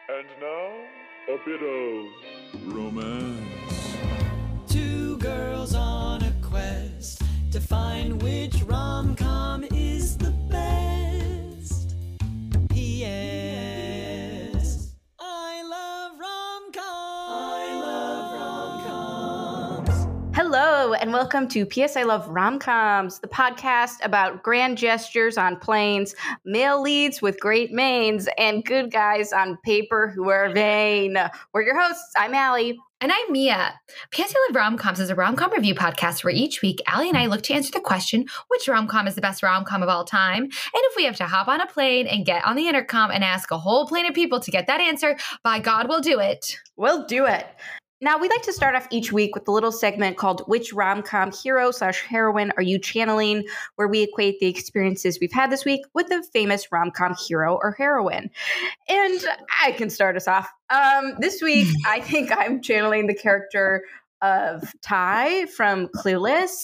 And now, a bit of romance. Two girls on a quest to find which rom-com is the best. P.S. I love rom-coms. Hello, and welcome to P.S. I Love Rom-Coms, the podcast about grand gestures on planes, male leads with great manes, and good guys on paper who are vain. We're your hosts. I'm Allie. And I'm Mia. P.S. I Love Rom-Coms is a rom-com review podcast where each week Allie and I look to answer the question, which rom-com is the best rom-com of all time? And if we have to hop on a plane and get on the intercom and ask a whole plane of people to get that answer, by God, we'll do it. We'll do it. Now, we like to start off each week with a little segment called Which Rom-Com Hero/Heroine Are You Channeling?, where we equate the experiences we've had this week with the famous rom-com hero or heroine. And I can start us off. This week, I think I'm channeling the character of Ty from Clueless.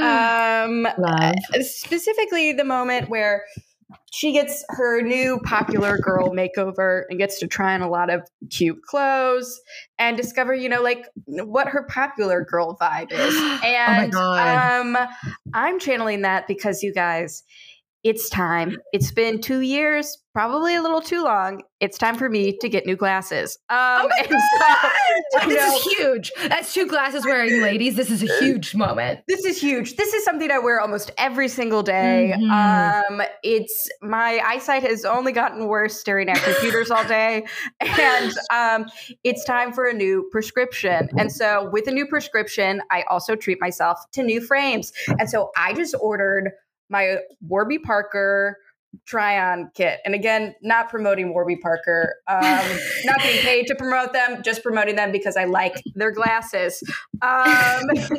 Specifically, the moment where she gets her new popular girl makeover and gets to try on a lot of cute clothes and discover, what her popular girl vibe is. And oh my God. I'm channeling that because, you guys, it's time. It's been 2 years, probably a little too long. It's time for me to get new glasses. Oh my God! This is huge. That's two glasses wearing ladies. This is a huge moment. This is huge. This is something I wear almost every single day. Mm-hmm. It's my eyesight has only gotten worse staring at computers all day. And it's time for a new prescription. And so with a new prescription, I also treat myself to new frames. And so I just ordered my Warby Parker try-on kit. And again, not promoting Warby Parker, not being paid to promote them, just promoting them because I like their glasses. You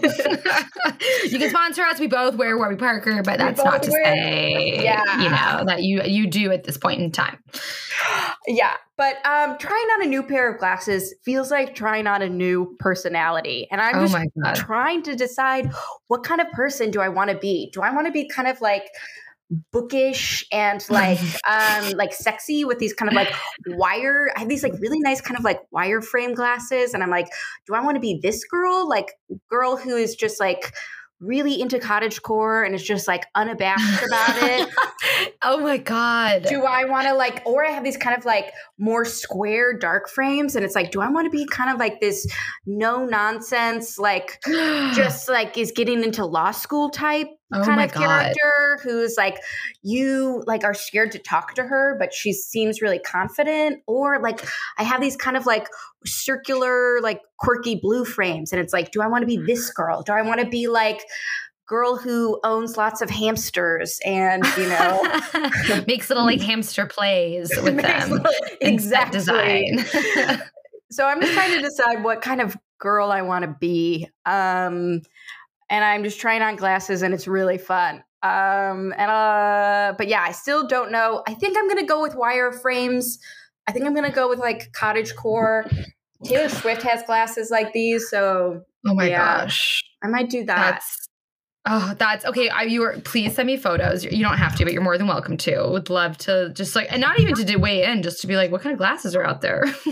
can sponsor us. We both wear Warby Parker, but that's not to say, that you do at this point in time. Yeah, but trying on a new pair of glasses feels like trying on a new personality. And I'm just trying to decide, what kind of person do I want to be? Do I want to be kind of like bookish and like sexy with these kind of like I have these like really nice kind of like wireframe glasses, and I'm like, do I want to be this girl who is just like really into cottagecore and is just like unabashed about it? Oh my God. Do I want to or I have these kind of like more square dark frames, and it's like, do I want to be kind of like this no nonsense, just like is getting into law school type kind of character who's like, you are scared to talk to her, but she seems really confident? Or I have these kind of circular, quirky blue frames, and it's like, do I want to be this girl? Do I want to be girl who owns lots of hamsters and, makes little hamster plays with them. Exactly. Design. So I'm just trying to decide what kind of girl I want to be. And I'm just trying on glasses, and it's really fun. But yeah, I still don't know. I think I'm going to go with wireframes. I think I'm going to go with cottagecore. Taylor Swift has glasses like these, so oh my gosh, I might do that. That's okay. Please send me photos. You don't have to, but you're more than welcome to. Would love to just and not even to weigh in, just to be like, what kind of glasses are out there? Is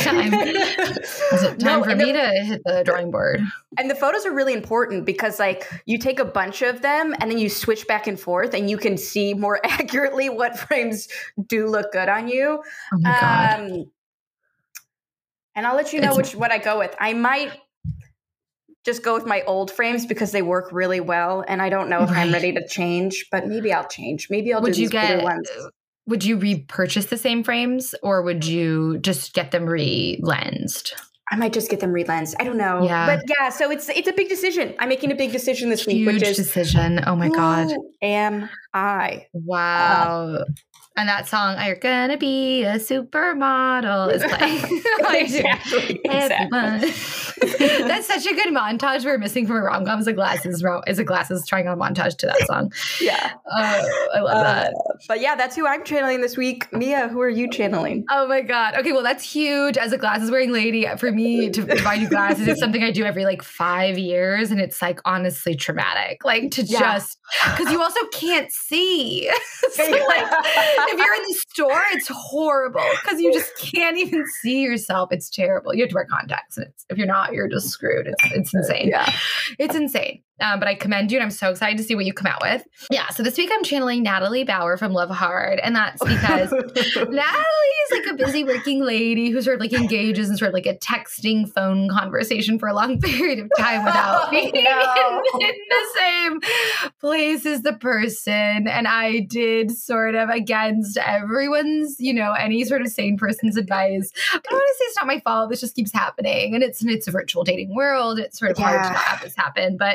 it time for me to hit the drawing board? And the photos are really important because you take a bunch of them and then you switch back and forth, and you can see more accurately what frames do look good on you. Oh my God. And I'll let you know what I go with. I might just go with my old frames because they work really well, and I don't know if I'm ready to change, but maybe I'll change. Maybe I'll do these blue ones. Would you repurchase the same frames, or would you just get them re-lensed? I might just get them re-lensed. I don't know. Yeah. But yeah, so it's a big decision. I'm making a big decision this week, which is decision. Oh my God. Who am I? Wow. And that song, "You're Gonna Be a Supermodel," is playing. Exactly. That's such a good montage we're missing from a rom-com. Is a glasses trying on montage to that song. Yeah. I love that. But yeah, that's who I'm channeling this week. Mia, who are you channeling? Oh my God. Okay, well, that's huge. As a glasses wearing lady, for me to buy new glasses is something I do every 5 years, and it's honestly traumatic. Just because you also can't see. So, if you're in the store, it's horrible because you just can't even see yourself. It's terrible. You have to wear contacts, and if you're not, you're just screwed. It's insane. Yeah. It's insane. But I commend you, and I'm so excited to see what you come out with. Yeah. So this week I'm channeling Natalie Bauer from Love Hard, and that's because Natalie is like a busy working lady who sort of like engages in sort of like a texting phone conversation for a long period of time without being in the same place as the person. And I did sort of against everyone's, any sort of sane person's advice. But honestly, it's not my fault. This just keeps happening, and it's a virtual dating world. It's sort of hard to not have this happen, but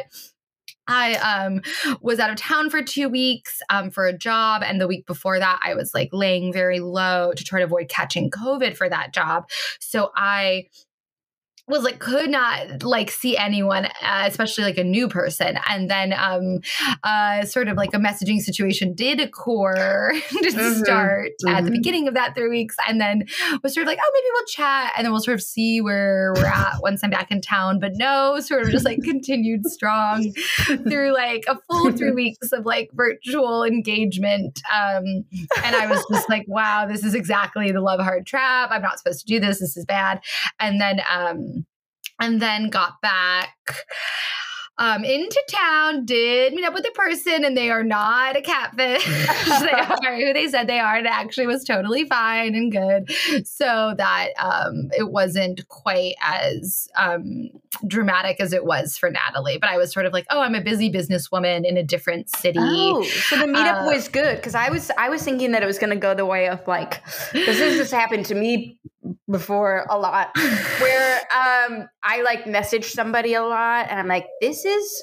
I was out of town for 2 weeks for a job. And the week before that, I was like laying very low to try to avoid catching COVID for that job. So I was like, could not like see anyone, especially like a new person. And then sort of like a messaging situation did occur to start at the beginning of that 3 weeks. And then was sort of like, oh, maybe we'll chat. And then we'll sort of see where we're at once I'm back in town. But no, sort of just like continued strong through like a full 3 weeks of like virtual engagement. And I was just like, wow, this is exactly the Love Hard trap. I'm not supposed to do this. This is bad. And then got back into town, did meet up with a person, and they are not a catfish. They are who they said they are. And it actually was totally fine and good. So that it wasn't quite as dramatic as it was for Natalie. But I was sort of like, oh, I'm a busy businesswoman in a different city. Oh, so the meetup was good. Because I was thinking that it was going to go the way of like, this has just happened to me before a lot, where I like message somebody a lot and I'm like, this is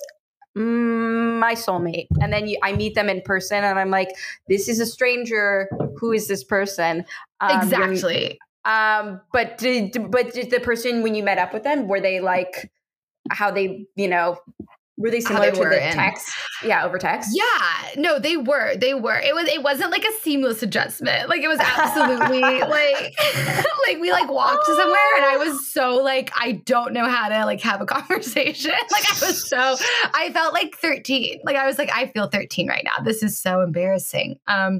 my soulmate. And then I meet them in person and I'm like, this is a stranger. Who is this person? Exactly. But did the person, when you met up with them, were they like how they, were they similar to the text? Yeah, over text. Yeah, no, they were. It wasn't like a seamless adjustment. Like it was absolutely like we like walked somewhere, and I was so like I don't know how to like have a conversation. Like I felt like 13. Like I was like I feel 13 right now. This is so embarrassing.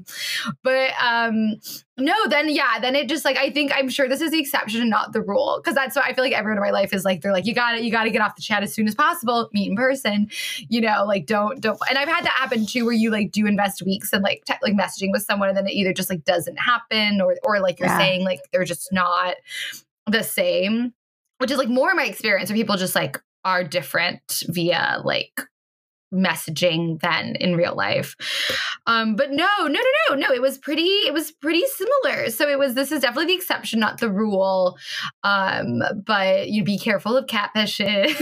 No, then it just like I'm sure this is the exception and not the rule, because that's what I feel like everyone in my life is like. They're like, you got to get off the chat as soon as possible, meet in person, like don't. And I've had that happen too, where you like do invest weeks and like like messaging with someone, and then it either just like doesn't happen, or like you're saying like they're just not the same, which is like more my experience, where people just like are different via like messaging than in real life. But no, it was pretty similar. So this is definitely the exception, not the rule. But you be careful of catfishes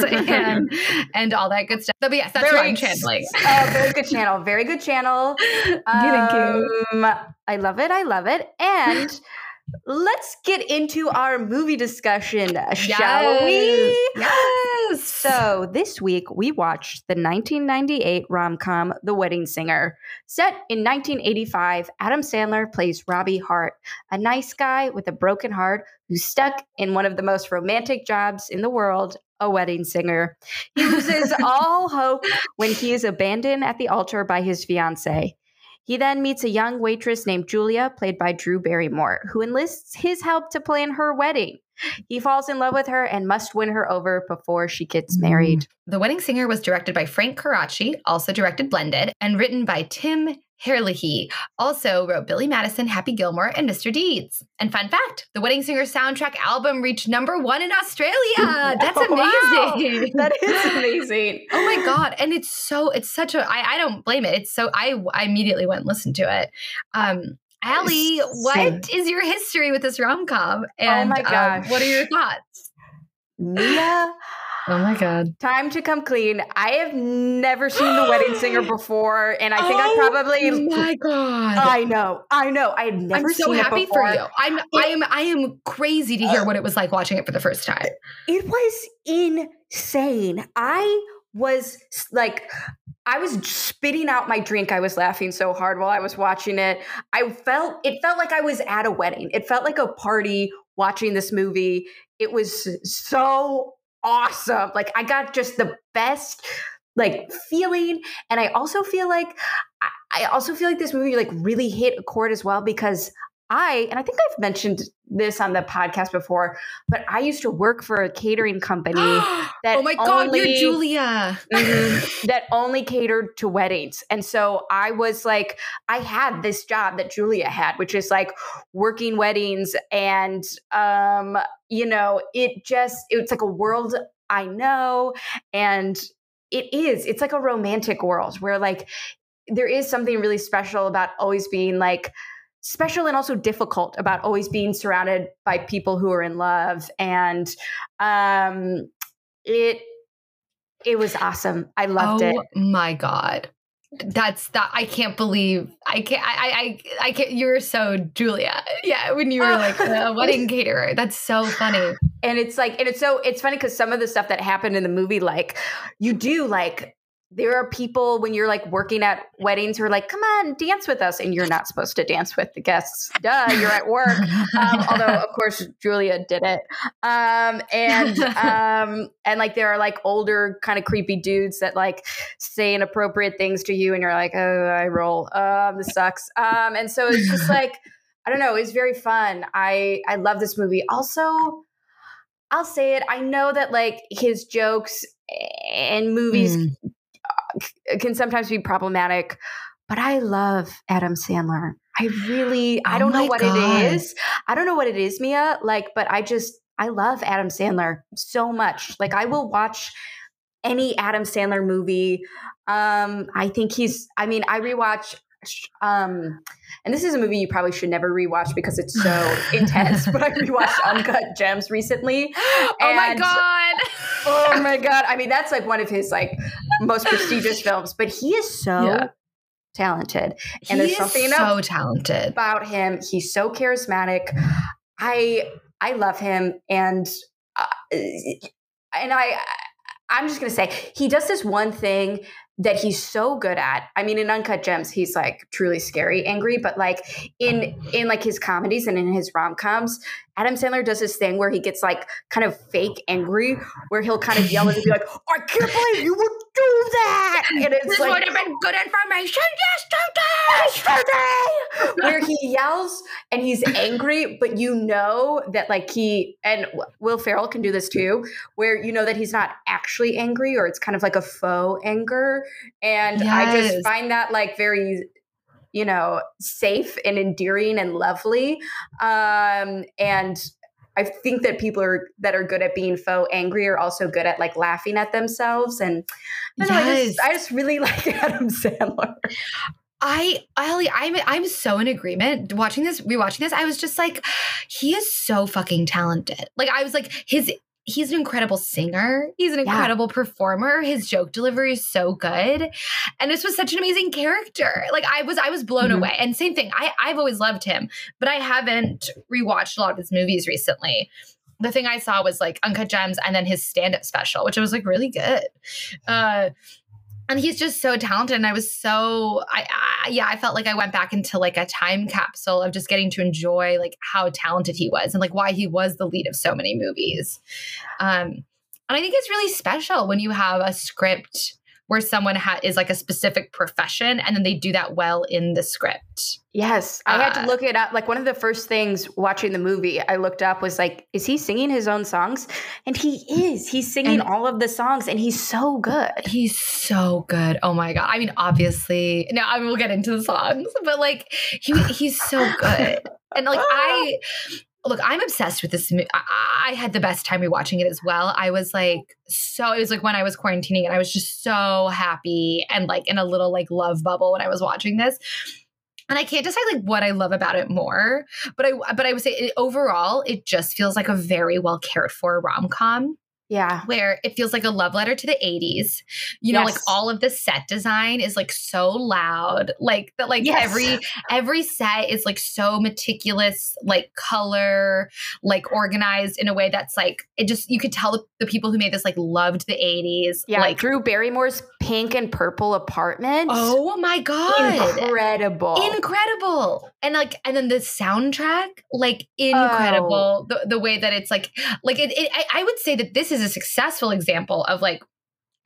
and all that good stuff. But yes, that's what I'm channeling. Very good channel. Very good channel. Thank you. I love it. And let's get into our movie discussion, shall we? Yes. So this week we watched the 1998 rom-com The Wedding Singer. Set in 1985, Adam Sandler plays Robbie Hart, a nice guy with a broken heart who's stuck in one of the most romantic jobs in the world, a wedding singer. He loses all hope when he is abandoned at the altar by his fiancée. He then meets a young waitress named Julia, played by Drew Barrymore, who enlists his help to plan her wedding. He falls in love with her and must win her over before she gets married. The Wedding Singer was directed by Frank Coraci, also directed Blended, and written by Tim Herlihy. Also wrote Billy Madison, Happy Gilmore, and Mr. Deeds. And fun fact, The Wedding Singer soundtrack album reached #1 in Australia. That's amazing. Wow, that is amazing. Oh my God. And it's such a, I don't blame it. It's so, I immediately went and listened to it. Allie, what is your history with this rom-com? And oh my gosh. What are your thoughts? Mia. Oh my God. Time to come clean. I have never seen The Wedding Singer before, and I think I probably. Oh my God. I know. I had never I'm so seen happy it before. for you. I am crazy to hear what it was like watching it for the first time. It was insane. I was spitting out my drink. I was laughing so hard while I was watching it. It felt like I was at a wedding. It felt like a party watching this movie. It was so awesome. Like I got just the best like feeling. And I also feel like I also feel like this movie like really hit a chord as well because I think I've mentioned this on the podcast before, but I used to work for a catering company that oh my God, you're Julia. That only catered to weddings. And so I was like, I had this job that Julia had, which is like working weddings. And, it's like a world I know. And it's like a romantic world where like there is something really special about always being like, special and also difficult about always being surrounded by people who are in love. And it was awesome. I loved it. Oh my God. I can't believe I can't, you're so Julia. Yeah. When you were like a wedding caterer, that's so funny. And it's funny because some of the stuff that happened in the movie, like you do like, there are people when you're like working at weddings who are like, come on, dance with us. And you're not supposed to dance with the guests. Duh, you're at work. Although of course Julia did it. And like, there are like older kind of creepy dudes that like say inappropriate things to you. And you're like, oh, I roll. This sucks. And so it's just like, I don't know. It's very fun. I love this movie. Also, I'll say it. I know that like his jokes and movies can sometimes be problematic, but I love Adam Sandler. I don't know what it is. I don't know what it is, Mia. Like, but I love Adam Sandler so much. Like, I will watch any Adam Sandler movie. I think I rewatch, and this is a movie you probably should never rewatch because it's so intense, but I rewatched Uncut Gems recently. Oh my God. Oh my God. I mean, that's like one of his like most prestigious films, but he is so talented. And there's something so talented about him. He's so charismatic. I love him. And I'm just going to say he does this one thing that he's so good at. I mean, in Uncut Gems, he's like truly scary angry, but like in like his comedies and in his rom-coms, Adam Sandler does this thing where he gets like kind of fake angry, where he'll kind of yell and be like, I can't believe you would do that. And it's this like, would have been good information yesterday. Where he yells and he's angry, but you know that like and Will Ferrell can do this too, where you know that he's not actually angry, or it's kind of like a faux anger. And I just find that like very, safe and endearing and lovely. And I think that people that are good at being faux angry are also good at like laughing at themselves. And I just really like Adam Sandler. I'm so in agreement. Rewatching this, I was just like, he is so fucking talented. Like, I was like, he's an incredible singer. He's an incredible performer. His joke delivery is so good. And this was such an amazing character. Like, I was blown away. And same thing, I've always loved him, but I haven't rewatched a lot of his movies recently. The thing I saw was like Uncut Gems and then his stand-up special, which was like really good. And he's just so talented. And I was I felt like I went back into like a time capsule of just getting to enjoy like how talented he was and like why he was the lead of so many movies. And I think it's really special when you have a script where someone is like a specific profession and then they do that well in the script. Yes. I had to look it up. Like, one of the first things watching the movie I looked up was like, is he singing his own songs? And he is. He's singing all of the songs and he's so good. He's so good. Oh my God. I mean, obviously, we'll get into the songs, but like he's so good. And like I'm obsessed with this movie. I had the best time rewatching it as well. I was like, it was like when I was quarantining and I was just so happy and like in a little like love bubble when I was watching this. And I can't decide like what I love about it more, but I would say overall, it just feels like a very well cared for rom-com. Yeah. Where it feels like a love letter to the 80s. Like all of the set design is like so loud. Like that, like every set is like so meticulous, like color, like organized in a way that's like, it just, you could tell the people who made this like loved the 80s. Yeah. Like Drew Barrymore's pink and purple apartment. Oh my God. Incredible. And then the soundtrack, like incredible. The way that it's like I would say that this is a successful example of like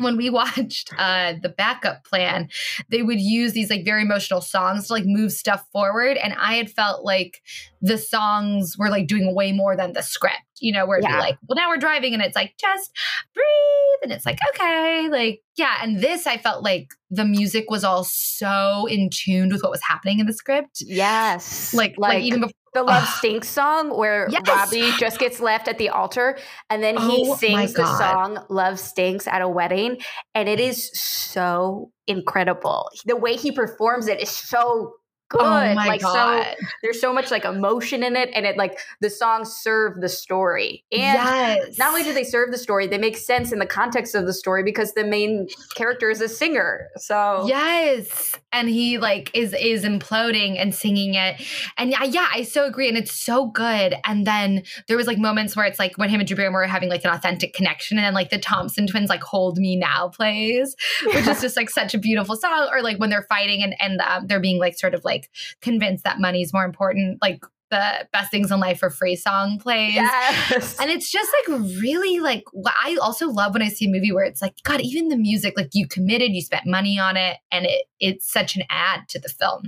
when we watched The Backup Plan, they would use these like very emotional songs to like move stuff forward. And I had felt like the songs were like doing way more than the script, you know, where it'd be like, well, now we're driving and it's like, just breathe. And it's like, okay, like, yeah. And this, I felt like the music was all so in tune with what was happening in the script. Yes. Like even before. The Love Stinks song where Robbie just gets left at the altar and then he sings the song Love Stinks at a wedding. And it is so incredible. The way he performs it is so good. Oh my God. So there's so much like emotion in it, and it like the songs serve the story. And not only do they serve the story, they make sense in the context of the story because the main character is a singer. So and he like is imploding and singing it. And I so agree. And it's so good. And then there was like moments where it's like when him and Drew Barrymore are having like an authentic connection, and then like the Thompson twins like Hold Me Now plays, which is just like such a beautiful song. Or like when they're fighting and they're being like sort of like convinced that money's more important, like the Best Things in Life for Free song plays. And it's just like really like what I also love when I see a movie where it's like, God, even the music, like you committed, you spent money on it, and it's such an add to the film.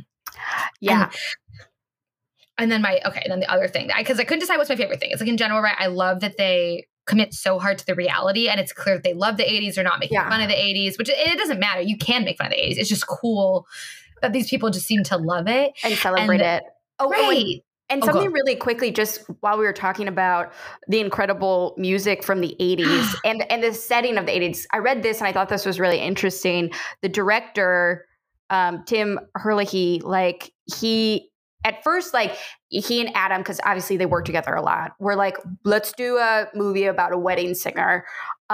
And then then the other thing, because I couldn't decide what's my favorite thing. It's like in general, right? I love that they commit so hard to the reality, and it's clear that they love the 80s. They're not making fun of the 80s, which it doesn't matter. You can make fun of the 80s. It's just cool that these people just seem to love it and celebrate it. And something really quickly, just while we were talking about the incredible music from the 80s and the setting of the 80s, I read this and I thought this was really interesting. The director, Tim Herlihy, like at first, like he and Adam, because obviously they work together a lot, were like, let's do a movie about a wedding singer.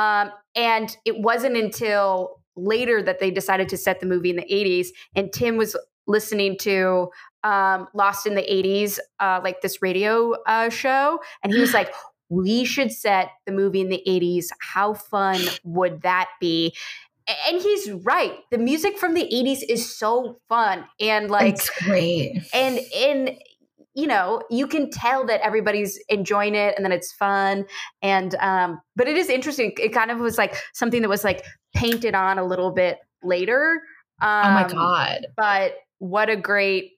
And it wasn't until later that they decided to set the movie in the 80s. And Tim was listening to Lost in the 80s, like this radio show. And he was like, we should set the movie in the 80s. How fun would that be? And he's right. The music from the 80s is so fun. And like, it's great. And you know, you can tell that everybody's enjoying it and that it's fun. And, but it is interesting. It kind of was like something that was like painted on a little bit later. Oh my God. But what a great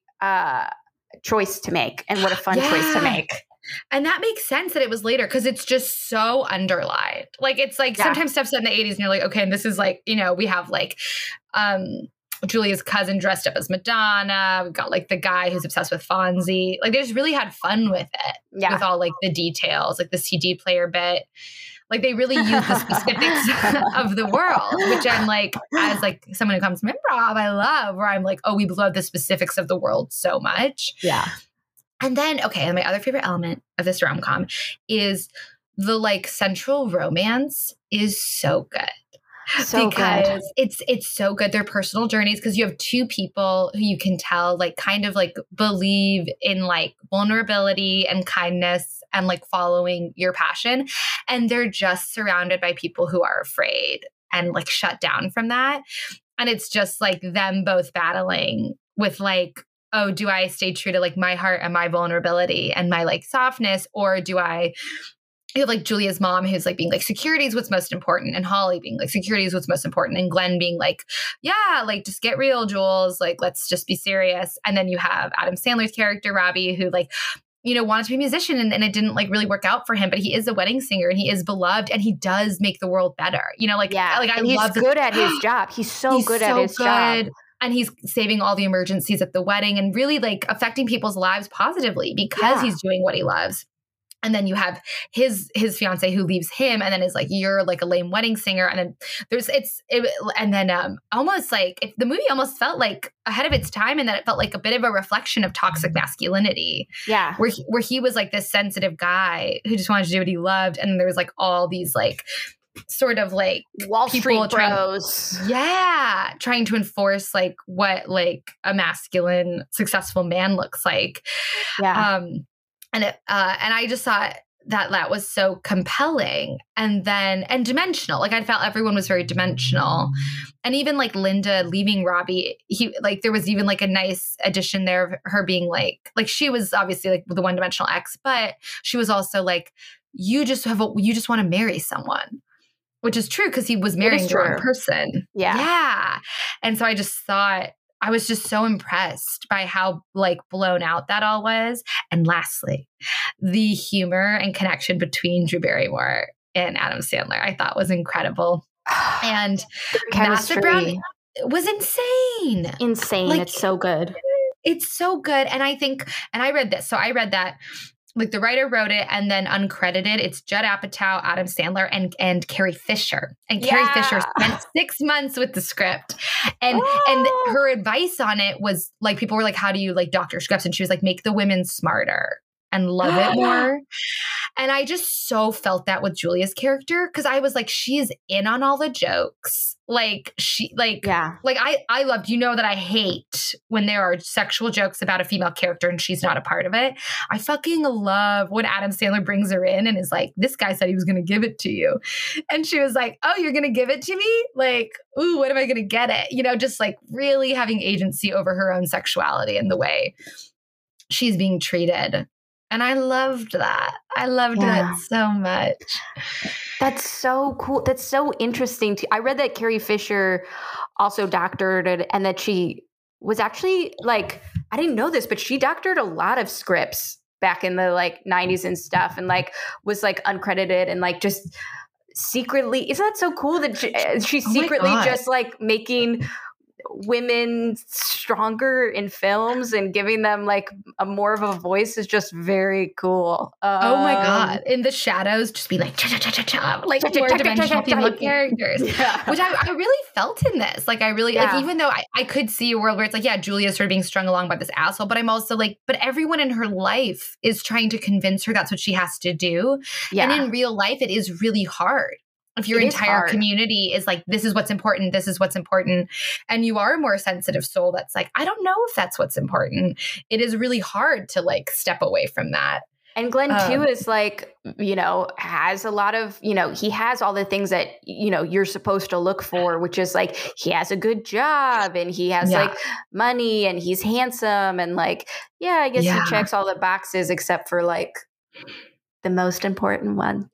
choice to make, and what a fun choice to make. And that makes sense that it was later, because it's just so underlined. Like, it's like sometimes stuff's set in the 80s and you're like, okay, and this is like, you know, we have like, Julia's cousin dressed up as Madonna. We've got like the guy who's obsessed with Fonzie. Like they just really had fun with it. With all like the details, like the CD player bit. Like they really use the specifics of the world, which I'm like, as like someone who comes from improv, I love, where I'm like, oh, we love the specifics of the world so much. Yeah. And then, and my other favorite element of this rom-com is the like central romance is so good. Because it's so good. Their personal journeys, because you have two people who you can tell like kind of like believe in like vulnerability and kindness and like following your passion. And they're just surrounded by people who are afraid and like shut down from that. And it's just like them both battling with like, oh, do I stay true to like my heart and my vulnerability and my like softness, or do I... You have like Julia's mom who's like being like, security is what's most important, and Holly being like, security is what's most important, and Glenn being like, yeah, like just get real, Jules, like let's just be serious. And then you have Adam Sandler's character Robbie, who like, you know, wanted to be a musician and it didn't like really work out for him, but he is a wedding singer and he is beloved and he does make the world better. You know, like like I he's love good at his job. He's so good at his job. And he's saving all the emergencies at the wedding and really like affecting people's lives positively because he's doing what he loves. And then you have his fiance who leaves him, and then is like, you're like a lame wedding singer. And then almost like the movie almost felt like ahead of its time, and that it felt like a bit of a reflection of toxic masculinity. Yeah, where he was like this sensitive guy who just wanted to do what he loved, and there was like all these like sort of like Wall Street bros, trying to enforce like what like a masculine successful man looks like. And I just thought that was so compelling and dimensional. Like I felt everyone was very dimensional. And even like Linda leaving Robbie, there was even like a nice addition there of her being like she was obviously like the one-dimensional ex, but she was also like, you just want to marry someone. which is true because he was marrying the wrong person. Yeah. Yeah. And so I just thought, I was just so impressed by how like blown out that all was. And lastly, the humor and connection between Drew Barrymore and Adam Sandler, I thought was incredible. And Master Brown was insane. Insane. Like, it's so good. It's so good. And I think, and I read this. So I read that like the writer wrote it and then uncredited. It's Judd Apatow, Adam Sandler, and Carrie Fisher. And Carrie Fisher spent 6 months with the script. And her advice on it was like, people were like, how do you like doctor scripts? And she was like, make the women smarter and love it more. And I just so felt that with Julia's character because I was like, she is in on all the jokes. Like I loved, that I hate when there are sexual jokes about a female character and she's not a part of it. I fucking love when Adam Sandler brings her in and is like, this guy said he was going to give it to you. And she was like, oh, you're going to give it to me? Like, ooh, when am I going to get it? Just like really having agency over her own sexuality and the way she's being treated. And I loved that. I loved that so much. That's so cool. That's so interesting. I read that Carrie Fisher also doctored and that she was actually like, I didn't know this, but she doctored a lot of scripts back in the like 90s and stuff and like was like uncredited and like just secretly. Isn't that so cool that she's secretly just like making women stronger in films and giving them like a more of a voice is just very cool. Oh my God. In the shadows, just be like, like more dimensional female characters, which I really felt in this. Like I really, like, even though I could see a world where it's like, Julia's sort of being strung along by this asshole, but I'm also like, but everyone in her life is trying to convince her that's what she has to do. Yeah. And in real life, it is really hard. If your entire community is like, this is what's important, this is what's important, and you are a more sensitive soul that's like, I don't know if that's what's important. It is really hard to like step away from that. And Glenn too is like, has a lot of, he has all the things that, you're supposed to look for, which is like, he has a good job and he has like money and he's handsome and like, I guess he checks all the boxes except for like the most important one.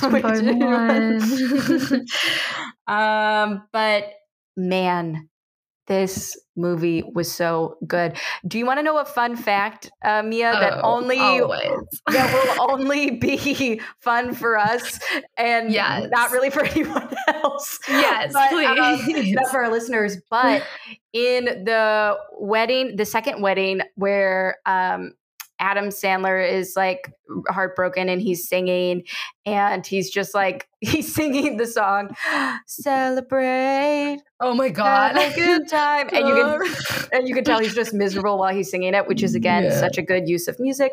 But man, this movie was so good. Do you want to know a fun fact, Mia, that will only be fun for us and not really for anyone else? Yes, but, please. Not for our listeners. But in the wedding, the second wedding where Adam Sandler is like heartbroken and he's singing and he's just like, he's singing the song, celebrate. Oh my God. Have a good time. And you can tell he's just miserable while he's singing it, which is again, such a good use of music.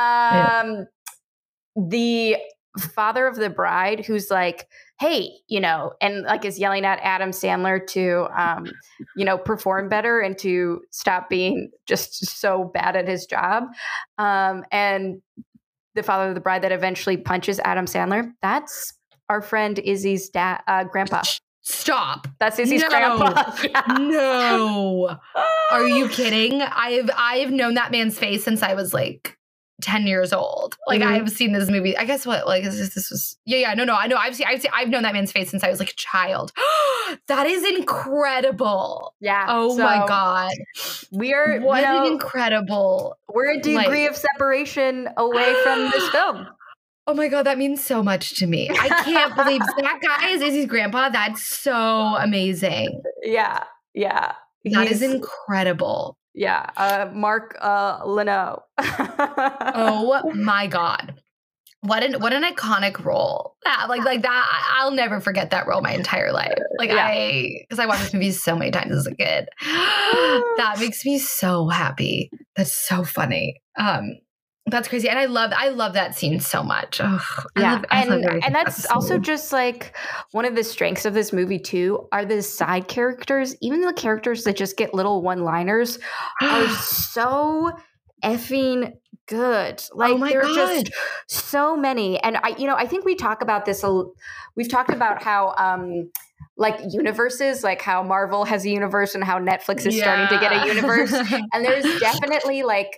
The father of the bride who's like, hey, and like is yelling at Adam Sandler to, perform better and to stop being just so bad at his job. And the father of the bride that eventually punches Adam Sandler, that's our friend Izzy's grandpa. Stop. That's Izzy's grandpa. No. Are you kidding? I've known that man's face since I was like 10 years old. Like I've seen this movie. I guess what like this was no I know I've known that man's face since I was like a child. That is incredible. Yeah. Oh my God. We're incredible. We're a degree of separation away from this film. Oh my God, that means so much to me. I can't believe that guy is Izzy's grandpa. That's so amazing. Yeah. That is incredible. Yeah, Mark Leno. Oh my God. What an iconic role. Like that, I'll never forget that role my entire life. Like because I watched this movie so many times as a kid. That makes me so happy. That's so funny. That's crazy. And I love that scene so much. I love that's also just like one of the strengths of this movie too, are the side characters. Even the characters that just get little one-liners are so effing good. Like there are just so many. And I think we talk about this. We've talked about how, like universes, like how Marvel has a universe and how Netflix is starting to get a universe. And there's definitely like,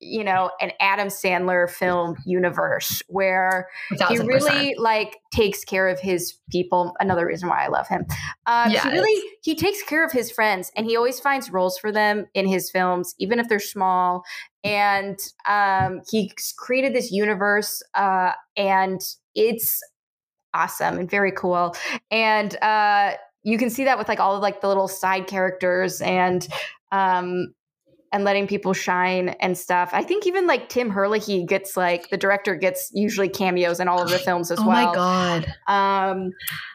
an Adam Sandler film universe where he 1000%. really like takes care of his people. Another reason why I love him. He takes care of his friends, and he always finds roles for them in his films, even if they're small. And he's created this universe, and it's awesome and very cool. And you can see that with like all of like the little side characters and letting people shine and stuff. I think even like Tim Herlihy gets like the director gets usually cameos in all of the films as well. Oh my God.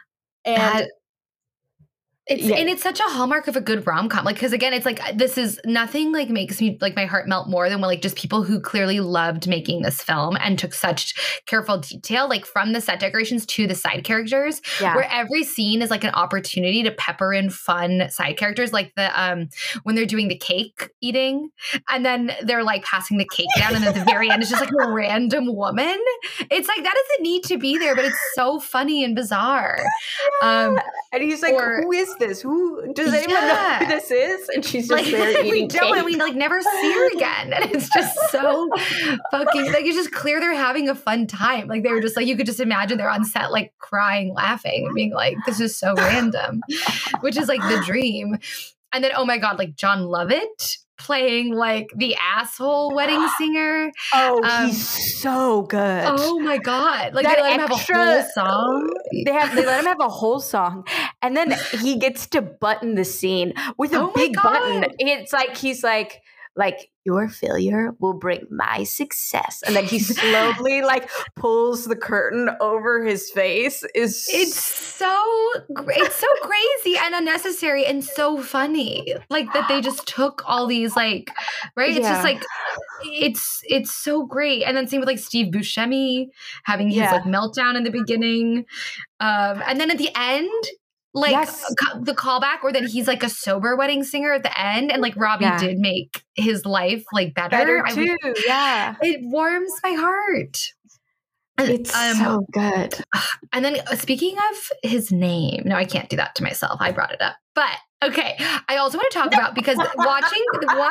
And it's such a hallmark of a good rom-com. Like, because again, it's like, this is nothing like makes me like my heart melt more than when like just people who clearly loved making this film and took such careful detail, like from the set decorations to the side characters, where every scene is like an opportunity to pepper in fun side characters. Like the, when they're doing the cake eating and then they're like passing the cake down and at the very end, it's just like a random woman. It's like, that doesn't need to be there, but it's so funny and bizarre. And he's like, who is this? Who does anyone know who this is? And she's just there eating cake. And we like never see her again. And it's just so fucking like, it's just clear they're having a fun time. Like they were just like, you could just imagine they're on set like crying, laughing, and being like, this is so random, which is like the dream. And then, oh my God, like John Lovett playing like the asshole wedding singer. Oh, he's so good. Oh my God. Like they let him have a whole song. They let him have a whole song. And then he gets to button the scene with a big button. It's like, he's like, your failure will bring my success. And then he slowly like pulls the curtain over his face. It's so crazy and unnecessary and so funny. Like that they just took all these like, right? It's just like, it's so great. And then same with like Steve Buscemi having his like meltdown in the beginning. And then at the end, like the callback where then he's like a sober wedding singer at the end, and like Robbie did make his life like better too. It warms my heart. It's so good. And then speaking of his name, no, I can't do that to myself. I brought it up, but okay. I also want to talk about, because watching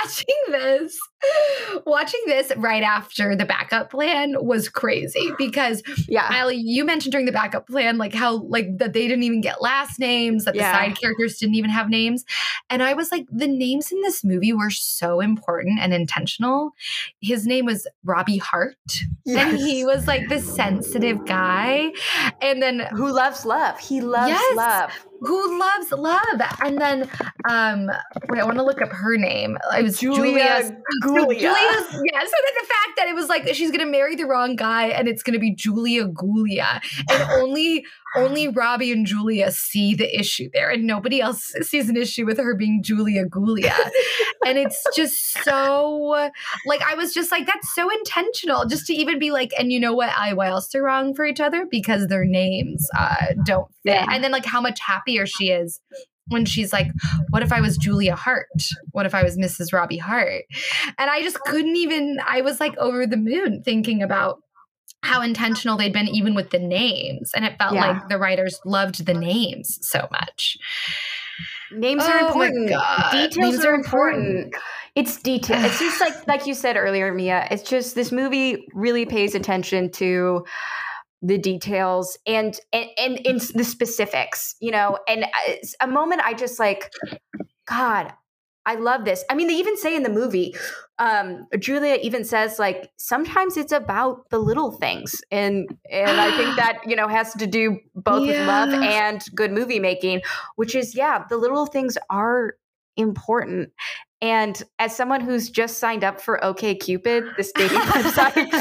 this right after the backup plan was crazy, because Allie, you mentioned during the backup plan, like how like that they didn't even get last names, that the side characters didn't even have names. And I was like, the names in this movie were so important and intentional. His name was Robbie Hart. And he was like this sensitive guy. And then who loves love. He loves love. Who loves love. And then wait, I want to look up her name. It was Julia Gulia. So then the fact that it was like she's gonna marry the wrong guy and it's gonna be Julia Gulia, and only Robbie and Julia see the issue there, and nobody else sees an issue with her being Julia Gulia. And it's just so like, I was just like, that's so intentional, just to even be like, and you know what? Why else they're wrong for each other? Because their names don't fit. And then like how much happier she is when she's like, what if I was Julia Hart? What if I was Mrs. Robbie Hart? And I just couldn't even, I was like over the moon thinking about how intentional they'd been even with the names. And it felt like the writers loved the names so much. Names are important. Details are important. It's detail. It's just like you said earlier, Mia, it's just this movie really pays attention to the details and in the specifics, you know, and a moment I just like, God, I love this. I mean, they even say in the movie, Julia even says like, sometimes it's about the little things. And I think that, you know, has to do both with love and good movie making, which is, the little things are important. And as someone who's just signed up for OkCupid, this dating website,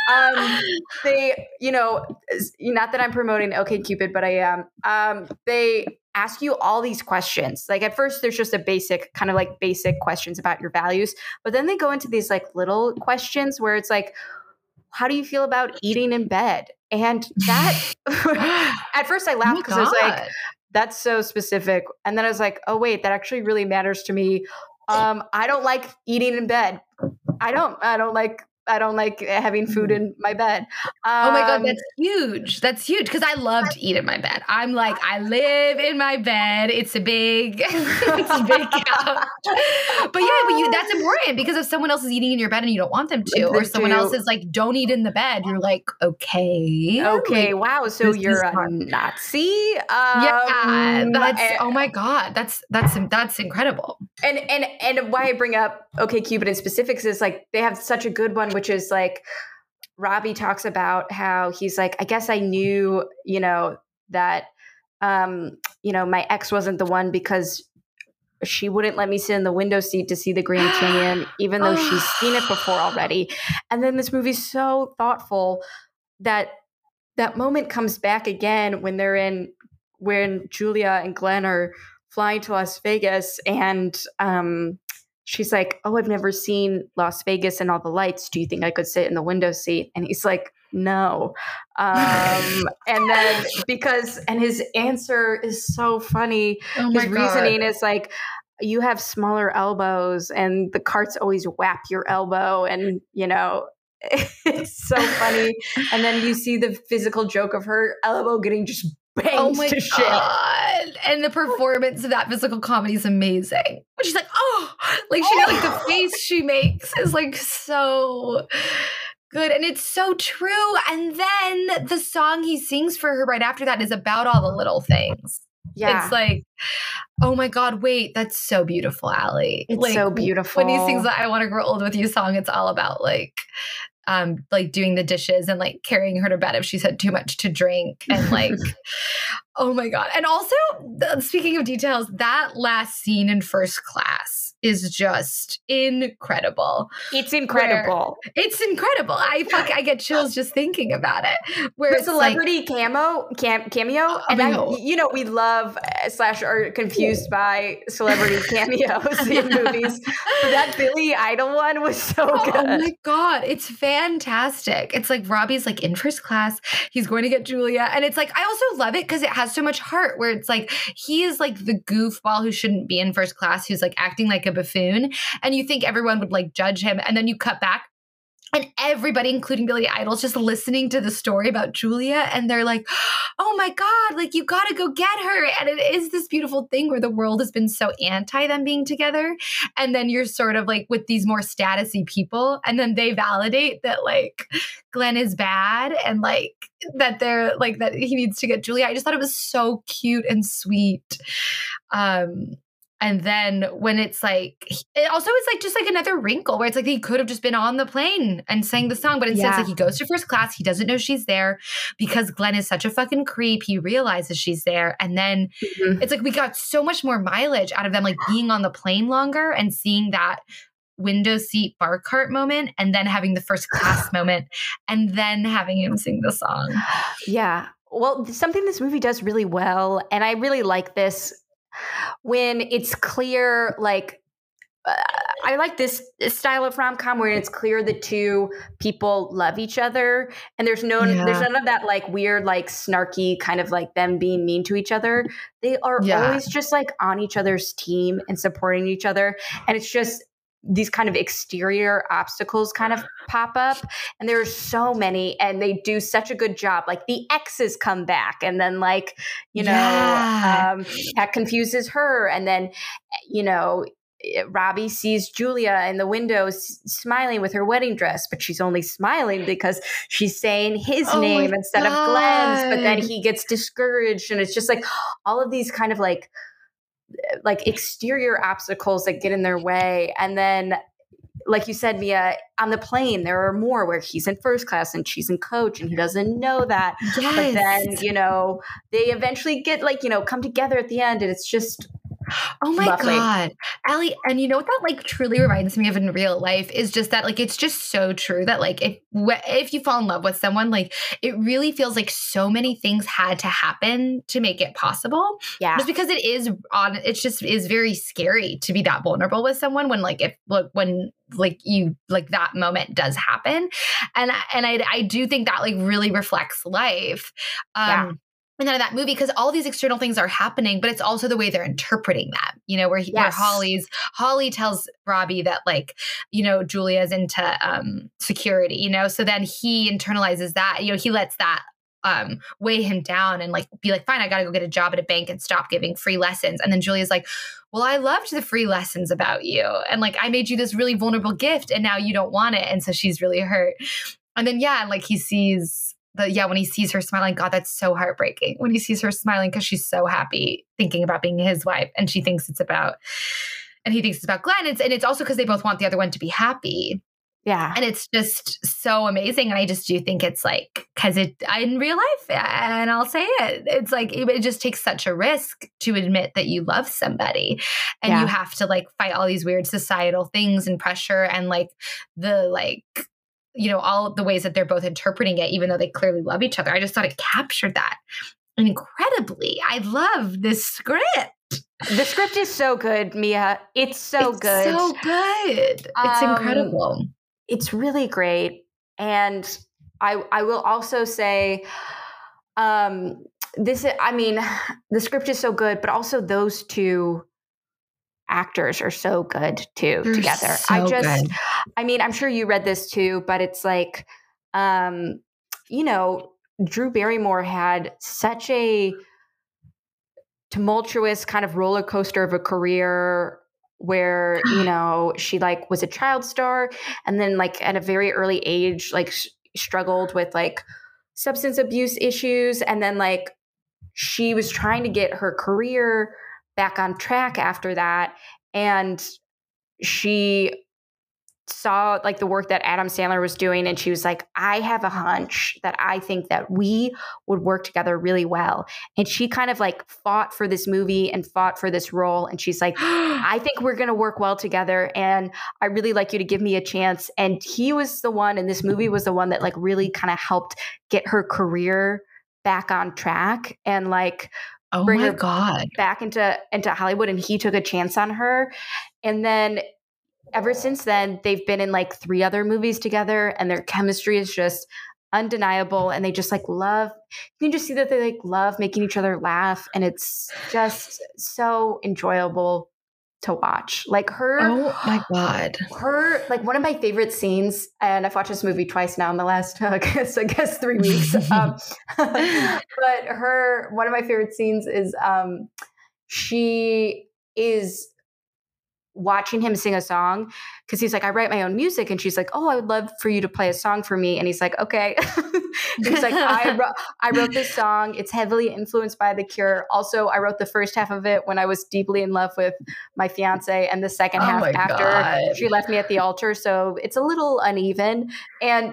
they, you know, not that I'm promoting OkCupid, but I am. They ask you all these questions. Like at first, there's just a basic questions about your values, but then they go into these like little questions where it's like, how do you feel about eating in bed? And that, at first I laughed because I was like, that's so specific. And then I was like, oh wait, that actually really matters to me. I don't like eating in bed. I don't like I don't like having food in my bed. Oh my God, that's huge. That's huge because I love to eat in my bed. I'm like, I live in my bed. It's a big, it's a big couch. But that's important because if someone else is eating in your bed and you don't want them to, or someone else is like, don't eat in the bed, you're like, okay. Okay, like, wow. So you're a Nazi? Oh my God, that's incredible. And why I bring up OkCupid in specifics is like they have such a good one, which is like Robbie talks about how he's like, I guess I knew, that, my ex wasn't the one because she wouldn't let me sit in the window seat to see the Grand Canyon, even though she's seen it before already. And then this movie's so thoughtful that moment comes back again when Julia and Glenn are flying to Las Vegas, and she's like, oh, I've never seen Las Vegas and all the lights. Do you think I could sit in the window seat? And he's like, no. And then his answer is so funny. Oh my his reasoning is like, you have smaller elbows and the carts always whap your elbow. And, it's so funny. And then you see the physical joke of her elbow getting just banged to shit. And the performance of that physical comedy is amazing. She's like, like the face she makes is like so good. And it's so true. And then the song he sings for her right after that is about all the little things. Yeah. It's like, oh my God, wait, that's so beautiful, Allie. It's like, so beautiful. When he sings the I Want to Grow Old With You song, it's all about like doing the dishes and like carrying her to bed if she's had too much to drink and like, oh my God. And also, speaking of details, that last scene in First Class is just incredible. It's incredible. It's incredible. I get chills just thinking about it. Where the celebrity cameo, and we love / are confused by celebrity cameos in movies. But that Billy Idol one was so good. Oh my God, it's fantastic. It's like Robbie's like in First Class. He's going to get Julia, and it's like I also love it because it has so much heart. Where it's like he is like the goofball who shouldn't be in First Class, who's like acting like a buffoon, and you think everyone would like judge him, and then you cut back and everybody, including Billy Idol, is just listening to the story about Julia, and they're like, oh my God, like you got to go get her. And it is this beautiful thing where the world has been so anti them being together, and then you're sort of like with these more statusy people, and then they validate that like Glenn is bad and like that they're like that he needs to get Julia. I just thought it was so cute and sweet. And then when it's like, it also is like just like another wrinkle where it's like he could have just been on the plane and sang the song, but instead it's like he goes to First Class. He doesn't know she's there because Glenn is such a fucking creep. He realizes she's there. And then it's like we got so much more mileage out of them like being on the plane longer and seeing that window seat bar cart moment and then having the First Class moment and then having him sing the song. Yeah. Well, something this movie does really well, and I really like this, when it's clear, like, I like this style of rom-com where it's clear the two people love each other, and there's none of that like weird, like snarky kind of like them being mean to each other. They are always just like on each other's team and supporting each other. And it's just these kind of exterior obstacles kind of pop up, and there's so many, and they do such a good job. Like the exes come back, and then like, that confuses her. And then, Robbie sees Julia in the window smiling with her wedding dress, but she's only smiling because she's saying his name instead of Glenn's, but then he gets discouraged. And it's just like all of these kind of like exterior obstacles that get in their way. And then, like you said, Mia, on the plane, there are more where he's in First Class and she's in coach and he doesn't know that. Yes. But then, they eventually get come together at the end, and it's just oh my lovely. God, Allie. And you know what that like truly reminds me of in real life is just that like, it's just so true that like, if you fall in love with someone, like it really feels like so many things had to happen to make it possible. Yeah. Just because it just is very scary to be that vulnerable with someone when that moment does happen. And I do think that like really reflects life. and out of that movie, because all these external things are happening, but it's also the way they're interpreting that, you know, where Holly tells Robbie that, like, you know, Julia's into security, you know, so then he internalizes that, you know, he lets that weigh him down and like be like, fine, I gotta go get a job at a bank and stop giving free lessons. And then Julia's like, well, I loved the free lessons about you, and like I made you this really vulnerable gift and now you don't want it. And so she's really hurt. And then and like he sees when he sees her smiling, God, that's so heartbreaking. When he sees her smiling because she's so happy thinking about being his wife, and he thinks it's about Glenn. And it's also because they both want the other one to be happy. Yeah. And it's just so amazing. And I just do think it's like, because in real life, and I'll say it, it's like, it just takes such a risk to admit that you love somebody, and you have to like fight all these weird societal things and pressure and like the like, you know, all of the ways that they're both interpreting it, even though they clearly love each other. I just thought it captured that incredibly. I love this script. The script is so good, Mia. It's so good. So good. It's incredible. It's really great. And I will also say, the script is so good, but also those two actors are so good too. They're together. So good. I mean, I'm sure you read this too, but it's like, you know, Drew Barrymore had such a tumultuous kind of roller coaster of a career where, you know, she like was a child star, and then like at a very early age, like struggled with like substance abuse issues. And then like she was trying to get her career back on track after that. And she saw like the work that Adam Sandler was doing, and she was like, I have a hunch that I think that we would work together really well. And she kind of like fought for this movie and fought for this role. And she's like, I think we're going to work well together, and I really like you to give me a chance. And he was the one, and this movie was the one that like really kind of helped get her career back on track and like bring her back into Hollywood. And he took a chance on her. And then ever since then, they've been in like 3 other movies together, and their chemistry is just undeniable. And they just like love, you can just see that they like love making each other laugh. And it's just so enjoyable to watch. Like her, oh my God, her, like one of my favorite scenes, and I've watched this movie twice now in the last, I guess 3 weeks. But one of my favorite scenes is she is watching him sing a song, because he's like, I write my own music, and she's like, oh, I would love for you to play a song for me. And he's like, okay. He's like, I wrote this song. It's heavily influenced by The Cure. Also, I wrote the first half of it when I was deeply in love with my fiance, and the second half after she left me at the altar. So it's a little uneven. And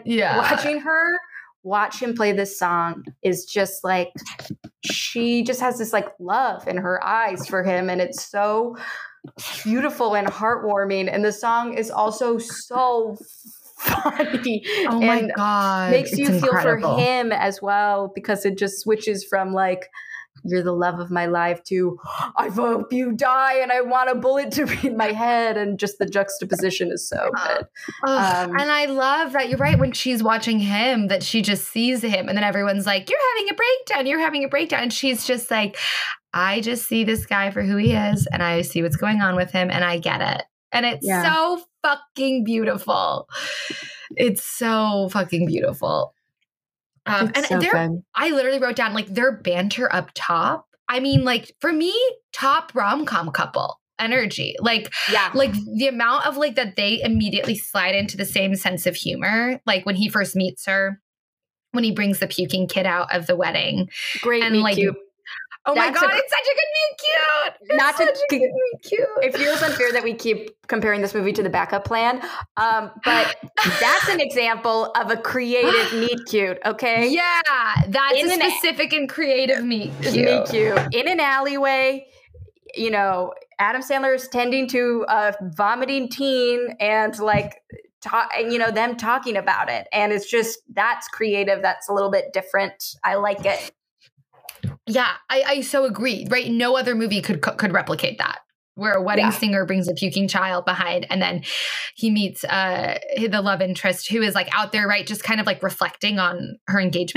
watch him play this song is just like, she just has this like love in her eyes for him. And it's so beautiful and heartwarming. And the song is also so funny. Oh my God. Makes you feel for him as well, because it just switches from like, you're the love of my life to I hope you die and I want a bullet to be in my head. And just the juxtaposition is so good. And I love that you're right, when she's watching him, that she just sees him, and then everyone's like, you're having a breakdown. And she's just like, I just see this guy for who he is, and I see what's going on with him, and I get it. And it's so fucking beautiful. It's so fucking beautiful. I literally wrote down like their banter up top. I mean, like for me, top rom-com couple energy. Like the amount of like that they immediately slide into the same sense of humor. Like when he first meets her, when he brings the puking kid out of the wedding. Great and meet like cute. Oh my God, it's such a good meet cute. It feels unfair that we keep comparing this movie to The Backup Plan. But that's an example of a creative meet cute, okay? Yeah, that's a specific and creative meet cute. Meet cute. In an alleyway, you know, Adam Sandler is tending to a vomiting teen, and like, them talking about it. And it's just, that's creative. That's a little bit different. I like it. Yeah, I so agree, right? No other movie could replicate that, where a wedding singer brings a puking child behind, and then he meets the love interest who is like out there, right? Just kind of like reflecting on her engagement,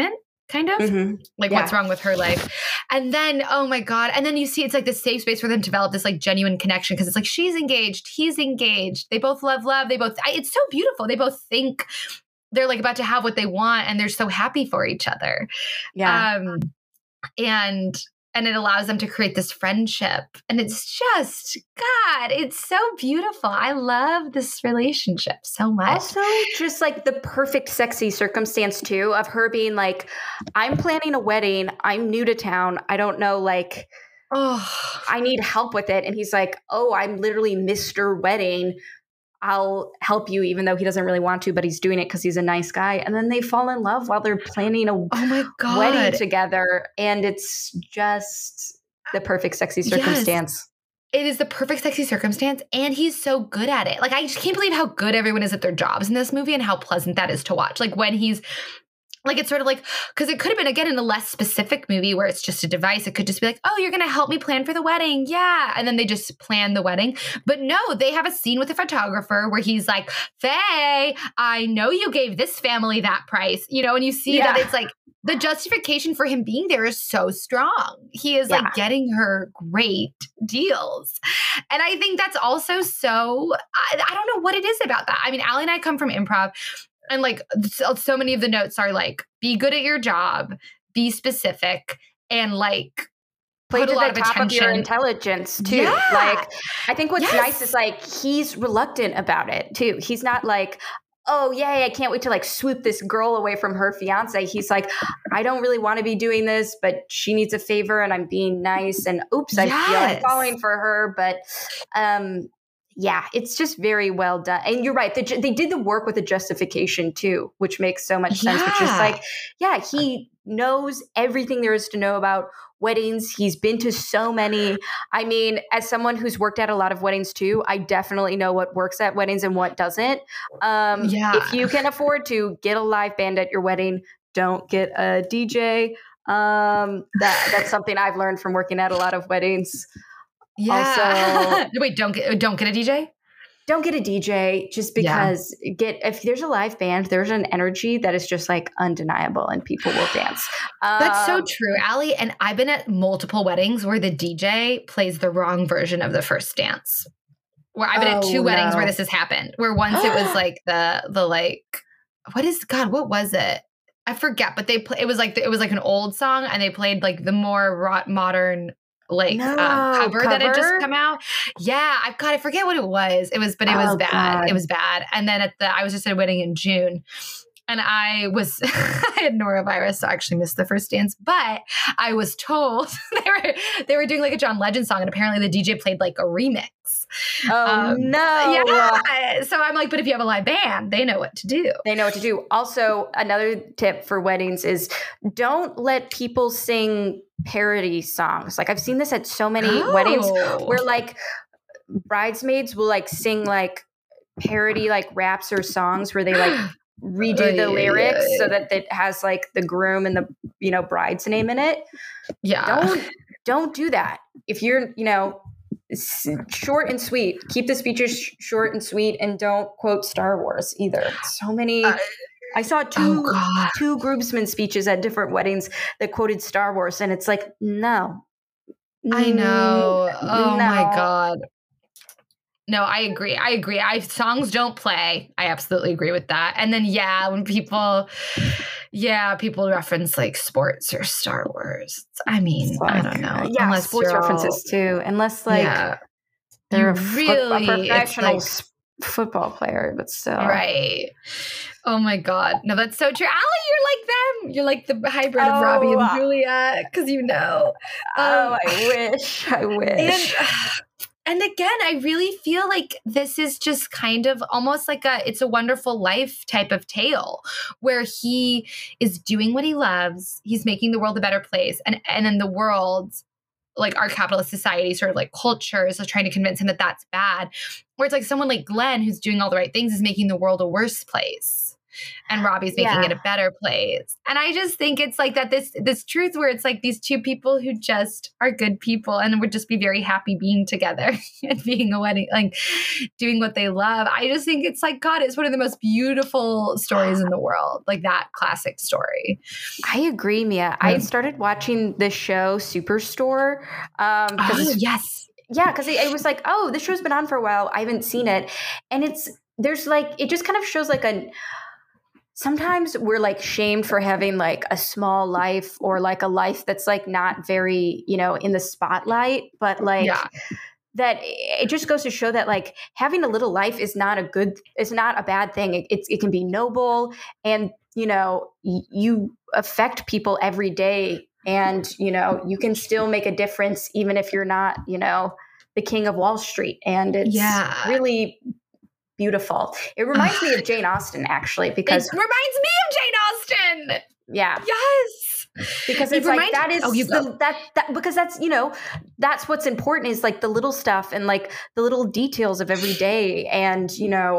kind of like what's wrong with her life. And then, oh my God. And then you see it's like this safe space for them to develop this like genuine connection because it's like she's engaged, he's engaged. They both love love. They both, it's so beautiful. They both think they're like about to have what they want and they're so happy for each other. Yeah. And it allows them to create this friendship. And it's just, God, it's so beautiful. I love this relationship so much. Also, just like the perfect sexy circumstance too of her being like, I'm planning a wedding. I'm new to town. I don't know, like, I need help with it. And he's like, oh, I'm literally Mr. Wedding. I'll help you, even though he doesn't really want to, but he's doing it because he's a nice guy. And then they fall in love while they're planning a wedding together. And it's just the perfect sexy circumstance. Yes. It is the perfect sexy circumstance. And he's so good at it. Like, I just can't believe how good everyone is at their jobs in this movie and how pleasant that is to watch. Like when he's like, it's sort of like, because it could have been, again, in a less specific movie where it's just a device. It could just be like, oh, you're going to help me plan for the wedding. Yeah. And then they just plan the wedding. But no, they have a scene with the photographer where he's like, Faye, I know you gave this family that price, you know, and you see that it's like the justification for him being there is so strong. He is like getting her great deals. And I think that's also so, I don't know what it is about that. I mean, Allie and I come from improv. And like so many of the notes are like, be good at your job, be specific, and like play put to a lot the of top attention. Of your intelligence too. Yeah. Like, I think what's nice is like he's reluctant about it too. He's not like, oh yay, I can't wait to like swoop this girl away from her fiance. He's like, I don't really want to be doing this, but she needs a favor, and I'm being nice. And oops, I feel like falling for her, but yeah, it's just very well done. And you're right. They did the work with the justification too, which makes so much sense, which is like, yeah, he knows everything there is to know about weddings. He's been to so many. I mean, as someone who's worked at a lot of weddings too, I definitely know what works at weddings and what doesn't. If you can afford to get a live band at your wedding, don't get a DJ. That's something I've learned from working at a lot of weddings. Yeah. Also, wait, don't get a DJ? Don't get a DJ just because if there's a live band, there's an energy that is just like undeniable and people will dance. That's so true, Allie. And I've been at multiple weddings where the DJ plays the wrong version of the first dance. Where I've been at two weddings where this has happened. Where once it was like the like, what was it? I forget, but it was like an old song and they played like the more modern cover that had just come out. Yeah, I forget what it was. It was bad. God. It was bad. And then I was just at a wedding in June, and I had norovirus, so I actually missed the first dance. But I was told they were doing like a John Legend song, and apparently the DJ played like a remix. Oh no! Yeah. So I'm like, but if you have a live band, they know what to do. They know what to do. Also, another tip for weddings is don't let people sing parody songs. Like I've seen this at so many weddings where like bridesmaids will like sing like parody like raps or songs where they like redo the lyrics so that it has like the groom and the bride's name in it. Yeah. Don't do that. If you're, short and sweet. Keep the speeches short and sweet, and don't quote Star Wars either. So many. I saw two groomsmen speeches at different weddings that quoted Star Wars, and it's like, no. I know. Oh my God. No, I agree. Songs don't play. I absolutely agree with that. And then, when people reference like sports or Star Wars. I mean, I don't know. Yeah, unless sports references too. Unless like they're a professional football player, but still. Right. Oh my God. No, that's so true. Allie, you're like them. You're like the hybrid of Robbie and Julia, because I wish. And again, I really feel like this is just kind of almost like It's a Wonderful Life type of tale where he is doing what he loves. He's making the world a better place. And then the world, like our capitalist society, sort of like culture is trying to convince him that that's bad. Where it's like someone like Glenn, who's doing all the right things, is making the world a worse place. and Robbie's making it a better place. And I just think it's like that this truth where it's like these two people who just are good people and would just be very happy being together and being a wedding, like doing what they love. I just think it's like, God, it's one of the most beautiful stories in the world, like that classic story. I agree, Mia. I started watching the show Superstore. Yes. Yeah, because it was like, oh, this show's been on for a while. I haven't seen it. And it just kind of shows like sometimes we're like shamed for having like a small life or like a life that's like not very, in the spotlight. But like that it just goes to show that like having a little life is not a bad thing. It can be noble and, you affect people every day. And, you can still make a difference even if you're not, the king of Wall Street. And it's really beautiful. It reminds me of Jane Austen, actually, because it reminds me of Jane Austen. Yeah. Yes. Because it's like that is because that's that's what's important is like the little stuff and like the little details of every day and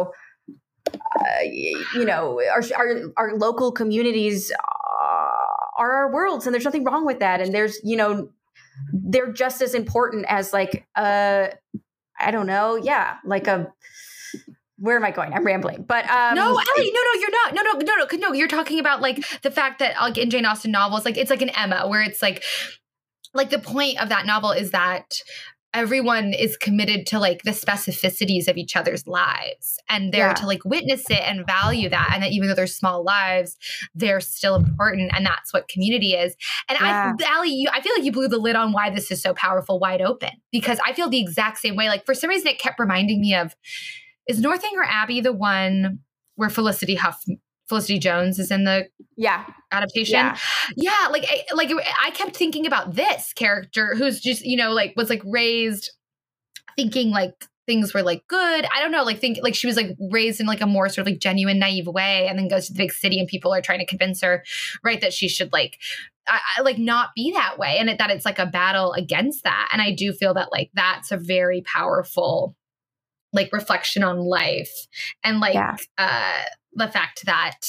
our local communities are our worlds, and there's nothing wrong with that. And there's, they're just as important as like, I don't know. Yeah. Like where am I going? I'm rambling, but, no, Ellie, no, you're not. No, you're talking about like the fact that like in Jane Austen novels, like it's like an Emma where it's like the point of that novel is that everyone is committed to like the specificities of each other's lives and they're to like witness it and value that. And that even though they're small lives, they're still important. And that's what community is. And Allie, I feel like you blew the lid on why this is so powerful, wide open, because I feel the exact same way. Like for some reason, it kept reminding me of, is Northanger Abbey the one where Felicity Jones is in the adaptation? Yeah. Like I kept thinking about this character who's just, was like raised thinking like things were like good. I don't know, like she was like raised in like a more sort of like genuine, naive way, and then goes to the big city and people are trying to convince her, right, that she should like, like not be that way. And that it's like a battle against that. And I do feel that like that's a very powerful like reflection on life and like the fact that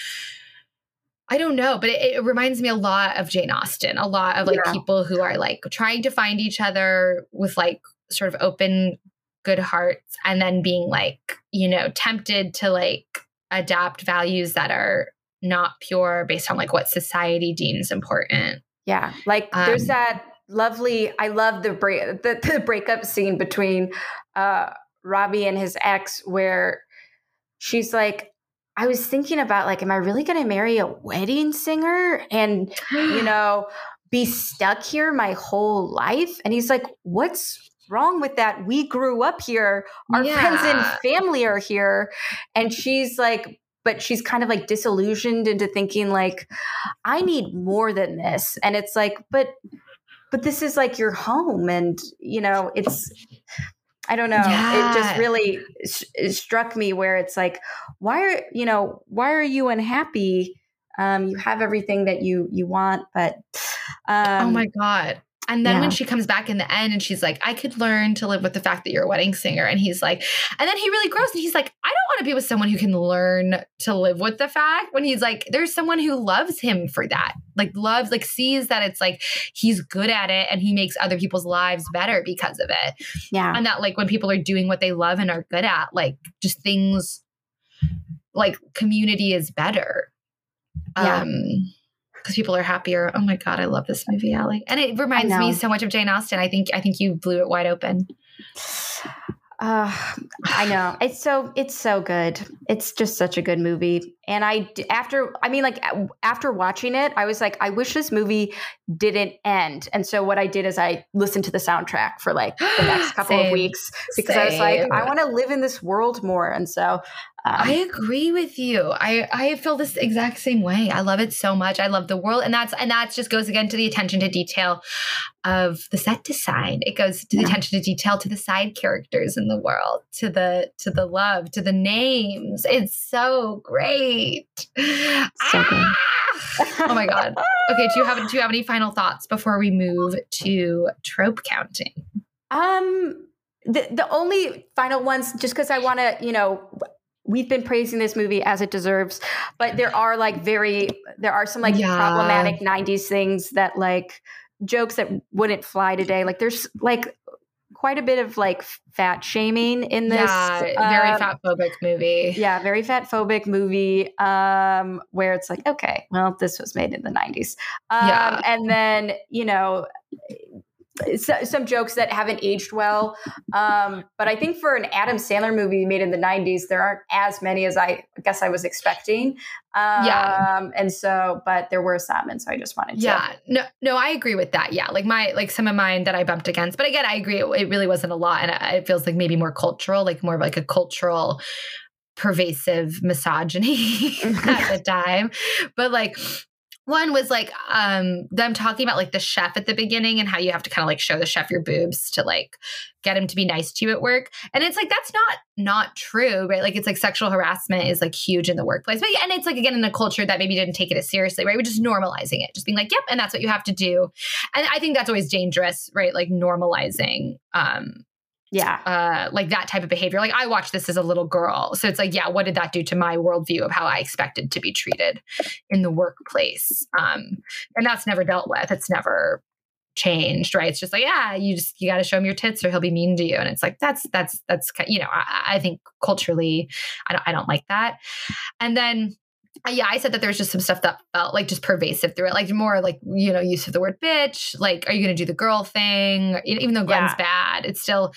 I don't know, but it reminds me a lot of Jane Austen, a lot of like people who are like trying to find each other with like sort of open, good hearts, and then being like, tempted to like adapt values that are not pure based on like what society deems important. Yeah. Like there's that lovely, I love the breakup scene between Robbie and his ex where she's like, I was thinking about like, am I really going to marry a wedding singer and, be stuck here my whole life? And he's like, what's wrong with that? We grew up here. Our friends and family are here. And she's like, but she's kind of like disillusioned into thinking like, I need more than this. And it's like, but this is like your home. And, it's, I don't know. It just really struck me where it's like, why are you unhappy? You have everything that you want, but oh my God. And then when she comes back in the end and she's like, I could learn to live with the fact that you're a wedding singer. And he's like, and then he really grows and he's like, I don't want to be with someone who can learn to live with the fact, when he's like, there's someone who loves him for that, like loves, like sees that it's like, he's good at it and he makes other people's lives better because of it. Yeah. And that like when people are doing what they love and are good at, like just things like community is better. Because people are happier. Oh my God, I love this movie, Allie. And it reminds me so much of Jane Austen. I think you blew it wide open. I know. It's so good. It's just such a good movie. And after watching it, I was like, I wish this movie didn't end. And so what I did is I listened to the soundtrack for like the next couple of weeks because I was like, I want to live in this world more. And so I agree with you. I feel this exact same way. I love it so much. I love the world. And that just goes again to the attention to detail of the set design. It goes to the attention to detail to the side characters in the world, to the love, to the names. It's so great. So good. Oh my God. Okay. Do you have any final thoughts before we move to trope counting? The only final ones, just because I want to, we've been praising this movie as it deserves, but there are some like problematic 90s things that like jokes that wouldn't fly today. Like there's like quite a bit of like fat shaming in this. Very fat phobic movie. Yeah, very fat phobic movie where it's like, okay, well, this was made in the 90s. And then, you know, some jokes that haven't aged well. But I think for an Adam Sandler movie made in the 90s, there aren't as many as I guess I was expecting. And so, but there were some. And so I just wanted to. No, I agree with that. Yeah. Like some of mine that I bumped against, but again, I agree. It really wasn't a lot. And it feels like maybe more cultural, like more of like a cultural pervasive misogyny at the time. But like, one was like them talking about like the chef at the beginning and how you have to kind of like show the chef your boobs to like get him to be nice to you at work. And it's like, that's not true, right? Like it's like sexual harassment is like huge in the workplace. But and it's like, again, in a culture that maybe didn't take it as seriously, right? We're just normalizing it, just being like, yep. And that's what you have to do. And I think that's always dangerous, right? Like normalizing, like that type of behavior. Like I watched this as a little girl. So it's like, yeah, what did that do to my worldview of how I expected to be treated in the workplace? And that's never dealt with. It's never changed, right? It's just like, yeah, you got to show him your tits or he'll be mean to you. And it's like, that's, you know, I think culturally, I don't like that. And then, I said that there's just some stuff that felt like just pervasive through it, like more like, you know, use of the word bitch, like, are you going to do the girl thing? Even though Gwen's bad, it's still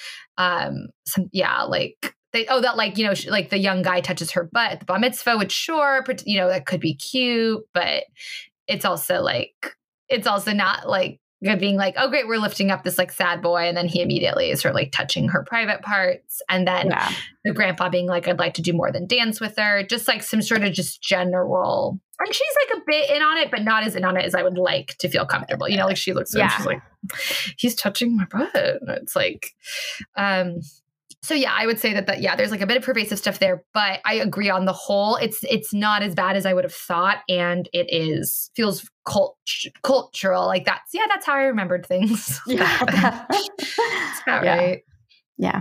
like that, like, you know, like the young guy touches her butt at the bar mitzvah, which sure, you know, that could be cute, but it's also not like being like, oh great, we're lifting up this like sad boy, and then he immediately is sort of like touching her private parts, and then the grandpa being like, I'd like to do more than dance with her, just like some sort of just general, and she's like a bit in on it, but not as in on it as I would like to feel comfortable, you know, like she looks and she's like, he's touching my butt, and it's like so yeah, I would say that there's like a bit of pervasive stuff there, but I agree on the whole, it's not as bad as I would have thought, and it feels cultural. Like that's how I remembered things. Yeah, that's about right. Yeah.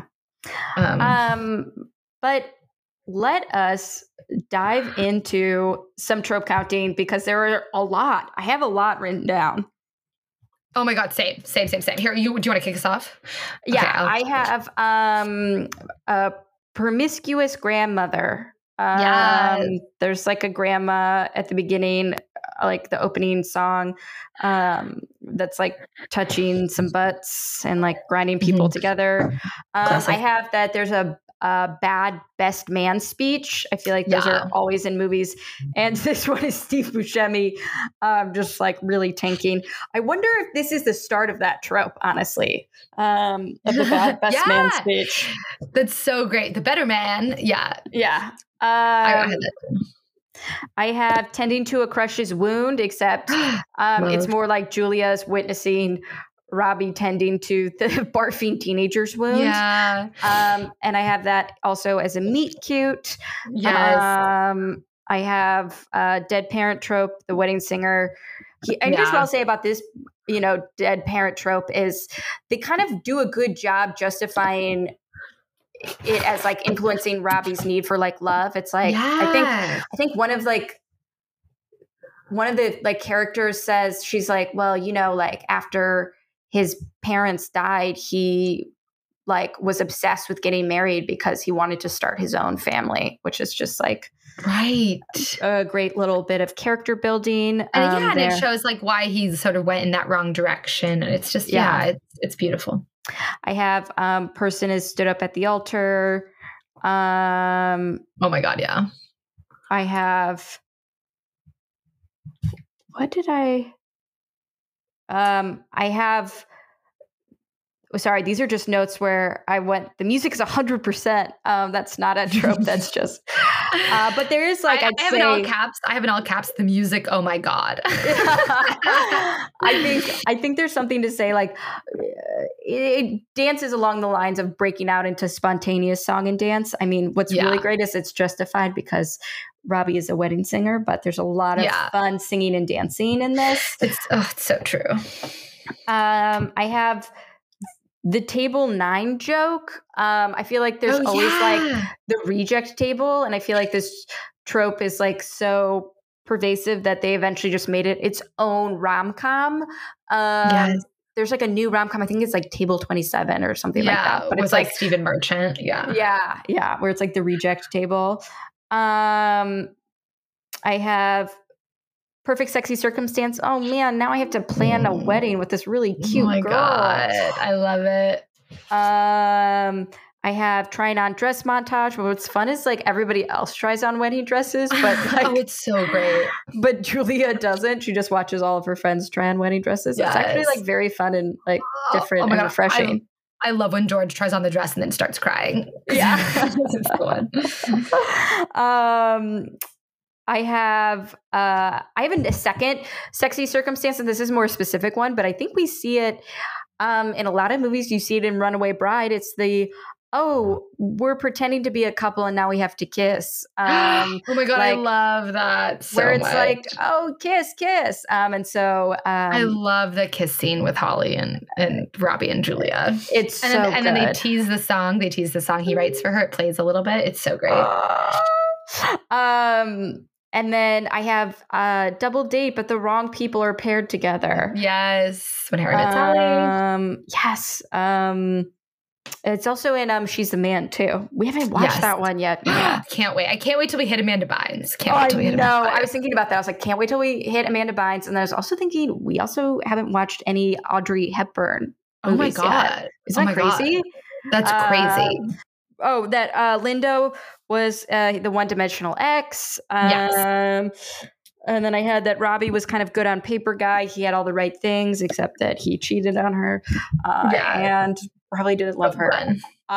But let us dive into some trope counting because there are a lot. I have a lot written down. Oh my God, same. Here, do you want to kick us off? Yeah, okay, I have a promiscuous grandmother. There's like a grandma at the beginning, like the opening song, that's like touching some butts and like grinding people together. I have that there's a bad best man speech. I feel like those are always in movies. And this one is Steve Buscemi just like really tanking. I wonder if this is the start of that trope, honestly, of the bad best man speech. That's so great. The better man. Yeah. Yeah. I have tending to a crush's wound, except it's more like Julia's witnessing Robbie tending to the barfing teenager's wound. Yeah. And I have that also as a meet cute. Yes. I have dead parent trope, the wedding singer. And here's what I'll say about this, you know, dead parent trope is they kind of do a good job justifying it as like influencing Robbie's need for like love. It's like, I think one of the like characters says, she's like, well, you know, like after his parents died, he like was obsessed with getting married because he wanted to start his own family, which is just like a great little bit of character building. And it shows like why he sort of went in that wrong direction. And it's just, it's beautiful. I have person is stood up at the altar. Oh my God. Yeah. I have, what did I have, sorry, these are just notes where I went, the music is 100%. That's not a trope. That's just, but there is like, I have in all caps, the music. Oh my God. I think there's something to say, like it dances along the lines of breaking out into spontaneous song and dance. I mean, what's really great is it's justified because Robbie is a wedding singer, but there's a lot of fun singing and dancing in this. It's so true. I have the table 9 joke. I feel like there's always like the reject table, and I feel like this trope is like so pervasive that they eventually just made it its own rom-com. Yes. There's like a new rom-com, I think it's like Table 27 or something like that. But with it's like Stephen Merchant. Yeah, where it's like the reject table. I have Perfect Sexy Circumstance. Oh man, now I have to plan a wedding with this really cute girl. God, I love it. I have trying on dress montage. But what's fun is like everybody else tries on wedding dresses, but like, it's so great. But Julia doesn't. She just watches all of her friends try on wedding dresses. Yes. It's actually like very fun and like different and refreshing. I love when George tries on the dress and then starts crying. Yeah. It's the one. I have a second sexy circumstance, and this is a more specific one, but I think we see it in a lot of movies. You see it in Runaway Bride. It's we're pretending to be a couple and now we have to kiss. Oh my God, I love that so where it's much. like, oh, kiss. And so I love the kiss scene with Holly and Robbie and Julia. It's so good. And then they tease the song. He writes for her. It plays a little bit. It's so great. And then I have Double Date, but the wrong people are paired together. Yes. When Harry met Sally. Yes. It's also in She's the Man too. We haven't watched that one yet. Yeah. Can't wait. I can't wait till we hit Amanda Bynes. I was thinking about that. I was like, can't wait till we hit Amanda Bynes. And I was also thinking we also haven't watched any Audrey Hepburn. Oh my God. Yet. Isn't that crazy? God. That's crazy. That Lindo was the one-dimensional X. Yes. And then I had that Robbie was kind of good on paper guy. He had all the right things, except that he cheated on her and probably didn't love her. Glenn.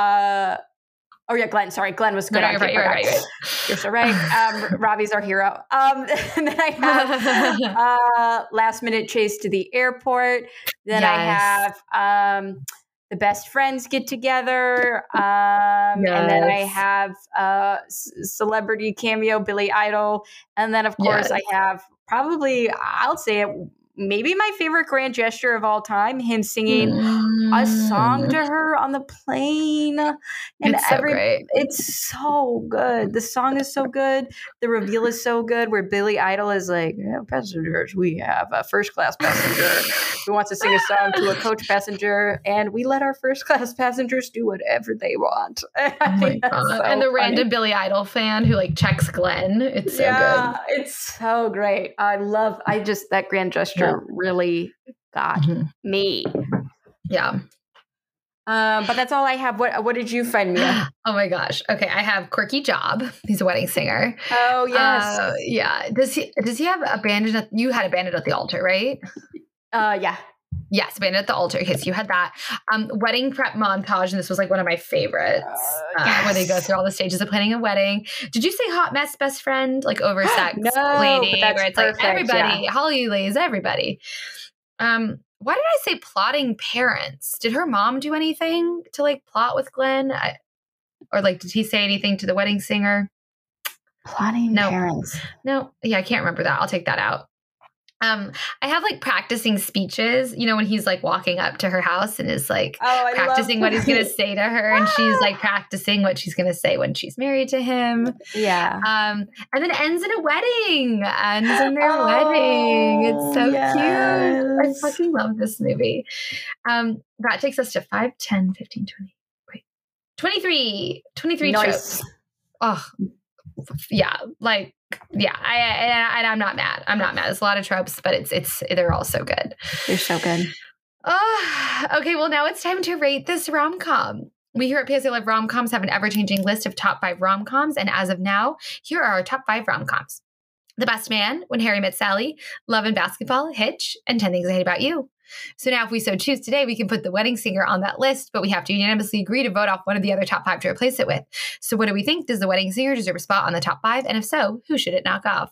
Glenn. Sorry, Glenn was good on paper guy. Right. You're so right. Robbie's our hero. And then I have Last Minute Chase to the Airport. Then I have The Best Friends Get Together. And then I have Celebrity Cameo, Billy Idol. And then, of course, I have probably, I'll say it, maybe my favorite grand gesture of all time, him singing a song to her on the plane. And it's so great. It's so good. The song is so good. The reveal is so good, where Billy Idol is like, passengers, we have a first class passenger who wants to sing a song to a coach passenger, and we let our first class passengers do whatever they want. Oh my God. So and the random Billy Idol fan who like checks Glenn. It's so good. It's so great. That grand gesture really got me. Yeah. But that's all I have. What did you find, Mia? Oh my gosh. Okay, I have Quirky Job. He's a wedding singer. Oh yes. Yeah. Does he have Abandoned? You had Abandoned at the Altar, right? Yeah. Yes, Abandoned at the Altar. Okay, so you had that wedding prep montage, and this was like one of my favorites, where they go through all the stages of planning a wedding. Did you say hot mess best friend, like oversex lady, where it's perfect, like everybody, Holly lays everybody? Why did I say plotting parents? Did her mom do anything to like plot with Glenn, or like did he say anything to the wedding singer? Plotting parents. No, yeah, I can't remember that. I'll take that out. I have like practicing speeches, when he's like walking up to her house and is like practicing what he's going to say to her. And she's like practicing what she's going to say when she's married to him. Yeah. And then ends in a wedding, ends in their wedding. It's so cute. I fucking love this movie. That takes us to 5, 10, 15, 20, 23 nice. tropes. Oh, yeah. Like, I'm not mad. There's a lot of tropes, but they're all so good. They're so good. Okay, well, now it's time to rate this rom-com. We here at PSA Love Rom-Coms have an ever-changing list of top 5 rom-coms, and as of now, here are our top 5 rom-coms. The Best Man, When Harry Met Sally, Love and Basketball, Hitch, and 10 Things I Hate About You. So now if we so choose today, we can put The Wedding Singer on that list, but we have to unanimously agree to vote off one of the other top 5 to replace it with. So what do we think? Does The Wedding Singer deserve a spot on the top 5? And if so, who should it knock off?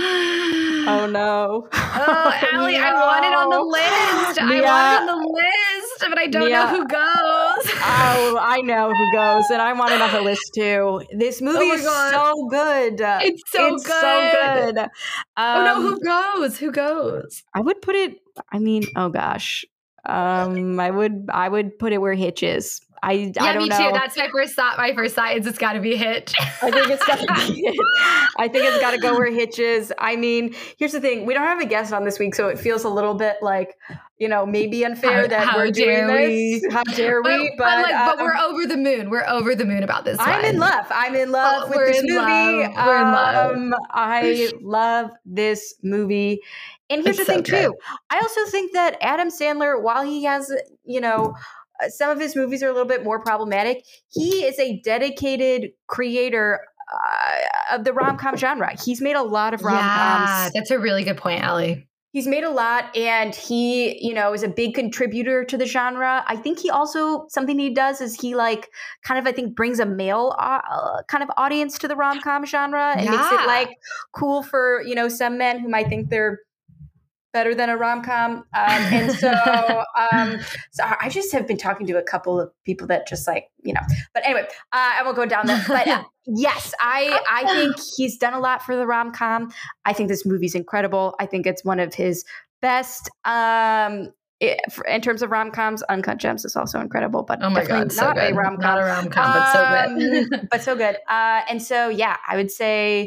Oh no. Allie, I want it on the list. I want it on the list, but I don't know who goes. Oh, I know who goes, and I want it on the list too. This movie is so good. It's so good. Oh no, who goes? Who goes? I would put it, oh gosh. I would put it where Hitch is. I don't me know. too. That's my first thought. My first thought is it's got to be Hitch. I think it's got to be Hitch. I think it's got to go where Hitch is. I mean, here's the thing. We don't have a guest on this week, so it feels a little bit like, maybe unfair that we're doing this. How dare we? But we're over the moon. We're over the moon about this one. I'm in love. I'm in love with this movie. We're in love. I love this movie. And here's the thing, too. I also think that Adam Sandler, while he has, some of his movies are a little bit more problematic, he is a dedicated creator of the rom-com genre. He's made a lot of rom-coms. Yeah, that's a really good point, Allie. He's made a lot, and he, is a big contributor to the genre. I think he also, something he does is he brings a male kind of audience to the rom-com genre and makes it cool for, some men who might think they're better than a rom-com. And so I just have been talking to a couple of people that just but anyway, I won't go down there. But yes, I think he's done a lot for the rom-com. I think this movie's incredible. I think it's one of his best. In terms of rom-coms, Uncut Gems is also incredible, but oh my God, so not good. a rom-com. Not a rom-com, but so good. But so good. And so, yeah, I would say,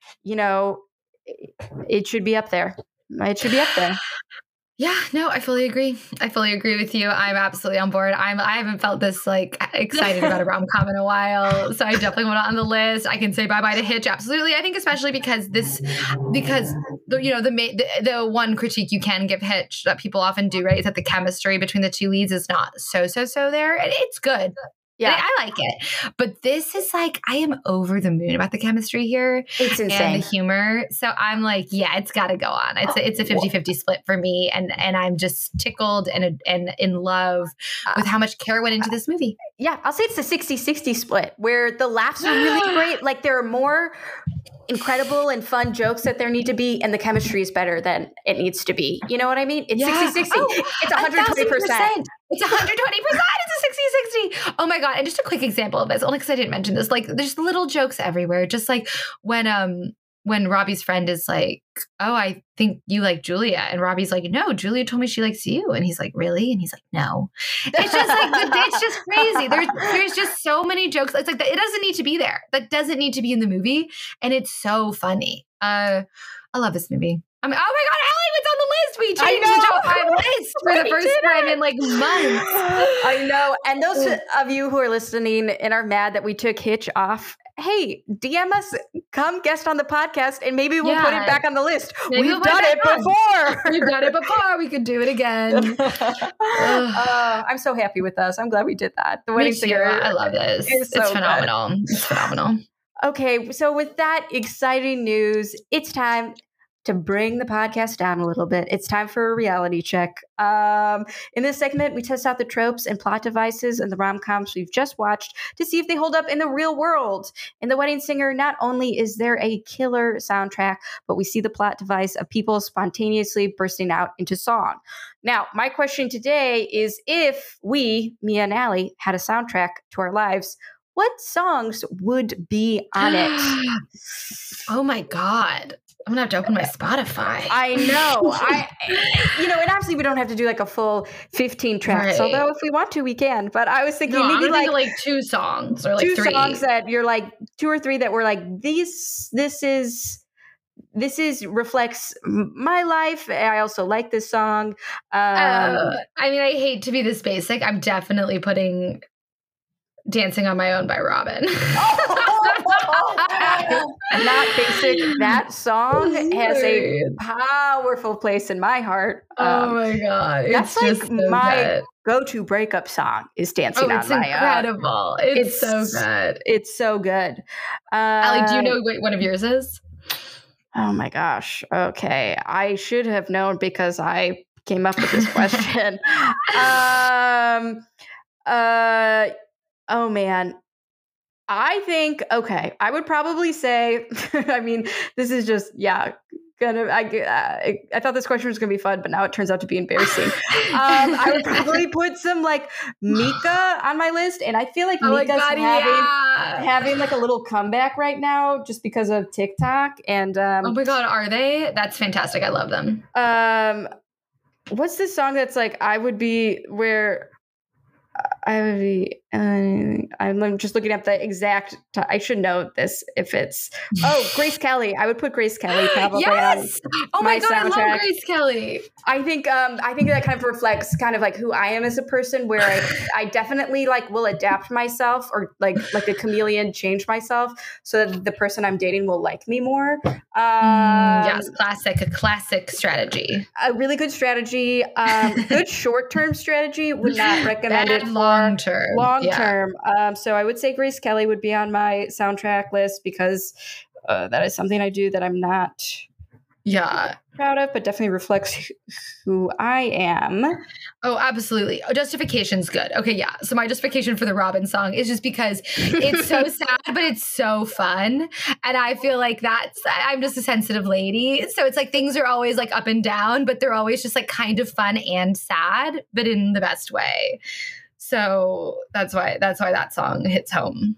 it should be up there. It should be up there. Yeah, no, I fully agree. I fully agree with you. I'm absolutely on board. I haven't felt this excited about a rom-com in a while. So I definitely want it on the list. I can say bye-bye to Hitch. Absolutely. I think especially because the one critique you can give Hitch that people often do, right, is that the chemistry between the two leads is not so there. And it's good. Yeah, I like it. But this is I am over the moon about the chemistry here. It's insane. And the humor. So I'm it's got to go on. It's a 50-50 split for me. And I'm just tickled and in love with how much care went into this movie. Yeah, I'll say it's a 60-60 split where the laughs are really great. There are more incredible and fun jokes that there need to be, and the chemistry is better than it needs to be. You know what I mean? It's 60-60. It's 120%. It's 120%. It's a 60-60. Oh my God. And just a quick example of this, only because I didn't mention this, there's little jokes everywhere. Just when Robbie's friend is like, oh, I think you like Julia. And Robbie's like, no, Julia told me she likes you. And he's like, really? And he's like, no. It's just it's just crazy. There's just so many jokes. It's it doesn't need to be there. That doesn't need to be in the movie. And it's so funny. I love this movie. I mean, oh my God, Allie, it's on the list. We changed the top 5 list for the first time in months. I know. And those of you who are listening and are mad that we took Hitch off, hey, DM us, come guest on the podcast, and maybe we'll put it back on the list. We've done it before. We've done it before. We could do it again. I'm so happy with us. I'm glad we did that. The Wedding Singer. I love this. It's phenomenal. Good. It's phenomenal. Okay, so with that exciting news, it's time to bring the podcast down a little bit. It's time for a reality check. In this segment, we test out the tropes and plot devices in the rom-coms we've just watched to see if they hold up in the real world. In The Wedding Singer, not only is there a killer soundtrack, but we see the plot device of people spontaneously bursting out into song. Now, my question today is, if we, Mia and Allie, had a soundtrack to our lives, what songs would be on it? Oh my God. I'm going to have to open my Spotify. I know. And obviously we don't have to do a full 15 tracks, although if we want to, we can. But I was thinking maybe 2 songs or 2 3 songs that you're 2 or 3 that were this reflects my life. I also like this song. I hate to be this basic. I'm definitely putting Dancing on My Own by Robin. Not basic. That song has a powerful place in my heart. Oh my God. That's just my go-to breakup song is Dancing on My Own. It's incredible. It's so good. It's so good. Allie, do you know what one of yours is? Oh my gosh. Okay. I should have known because I came up with this question. Oh man. I think, I would probably say, this is just, I thought this question was going to be fun, but now it turns out to be embarrassing. I would probably put some Mika on my list. And I feel like Mika's having a little comeback right now just because of TikTok. And oh my God, are they? That's fantastic. I love them. what's this song that's like I would be where I would be. I'm just looking up the exact. I should know this if it's. Oh, Grace Kelly. I would put Grace Kelly probably. Yes. Oh my God, soundtrack. I love Grace Kelly. I think that kind of reflects kind of like who I am as a person, where I definitely like will adapt myself or like a chameleon, change myself so that the person I'm dating will like me more. Yes, a classic strategy. A really good strategy. Good short-term strategy. Would not recommend it for long-term. Long-term. So I would say Grace Kelly would be on my soundtrack list because that is something I do that I'm not proud of, but definitely reflects who I am. Oh, absolutely. Oh, Justification's good. Okay, yeah. So my justification for the Robin song is just because it's so sad, but it's so fun. And I feel like I'm just a sensitive lady. So it's like things are always like up and down, but they're always just like kind of fun and sad, but in the best way. So that's why that song hits home.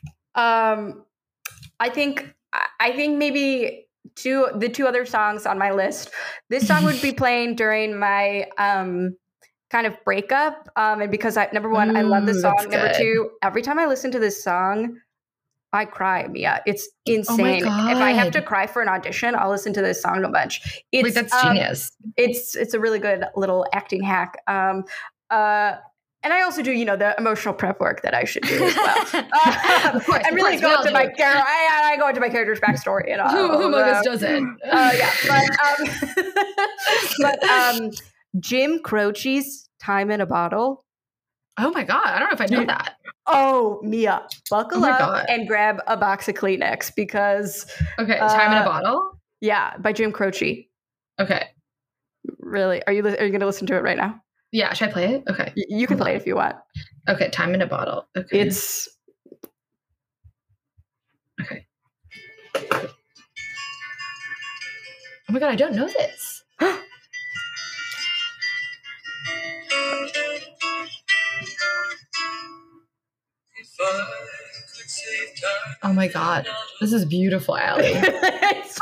I think maybe the two other songs on my list. This song would be playing during my kind of breakup, and because number one, I love this song. Number two, every time I listen to this song, I cry, Mia. It's insane. Oh my God. If I have to cry for an audition, I'll listen to this song a bunch. Wait, that's genius. It's a really good little acting hack. And I also do, the emotional prep work that I should do as well. Of course, I'm really going to my character. I go into my character's backstory and all. Who among us doesn't? Yeah, but Jim Croce's "Time in a Bottle." Oh my God, I don't know if I know that. Oh, Mia, buckle up and grab a box of Kleenex because. Okay, "Time in a Bottle." Yeah, by Jim Croce. Okay. Really? Are you going to listen to it right now? Yeah, should I play it? Okay. You can play it if you want. Okay, "Time in a Bottle." Okay. It's... Okay. Oh my God, I don't know this. Oh my God, this is beautiful, Allie. It's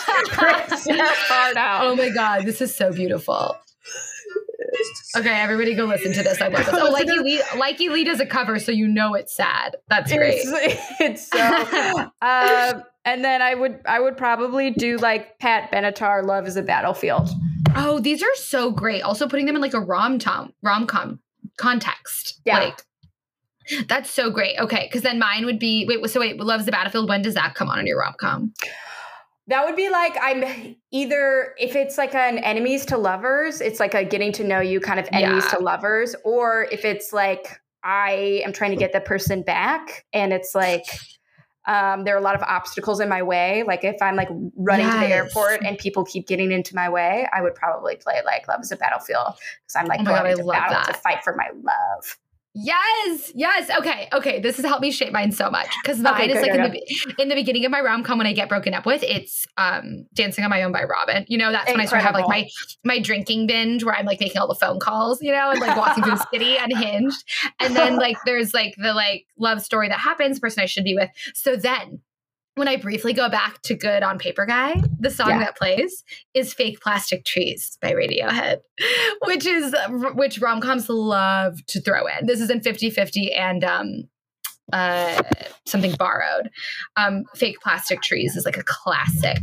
hard out. Oh my God, this is so beautiful. Okay, everybody go listen to this. I love this. Oh, Likey Lee does a cover, so you know it's sad. That's great. It's so. And then I would probably do like Pat Benatar, "Love Is a Battlefield." Oh, these are so great. Also putting them in like a rom-com context. Yeah. Like, that's so great. Okay, because then mine would be "Love Is a Battlefield." When does that come on your rom-com? That would be like, I'm either, if it's like an enemies to lovers, it's like a getting to know you kind of enemies to lovers. Or if it's like, I am trying to get the person back and it's like, there are a lot of obstacles in my way. Like if I'm like running to the airport and people keep getting into my way, I would probably play like "Love Is a Battlefield" because I'm like going to battle to fight for my love. Yes. Okay. This has helped me shape mine so much because mine is like in the beginning of my rom-com when I get broken up with, it's "Dancing on My Own" by Robin. That's when I sort of have like my drinking binge where I'm like making all the phone calls, and like walking through the city unhinged. And then like there's like the like love story that happens, person I should be with. So then when I briefly go back to Good on Paper Guy, the song that plays is "Fake Plastic Trees" by Radiohead, which rom-coms love to throw in. This is in 50/50 and Something Borrowed. "Fake Plastic Trees" is like a classic.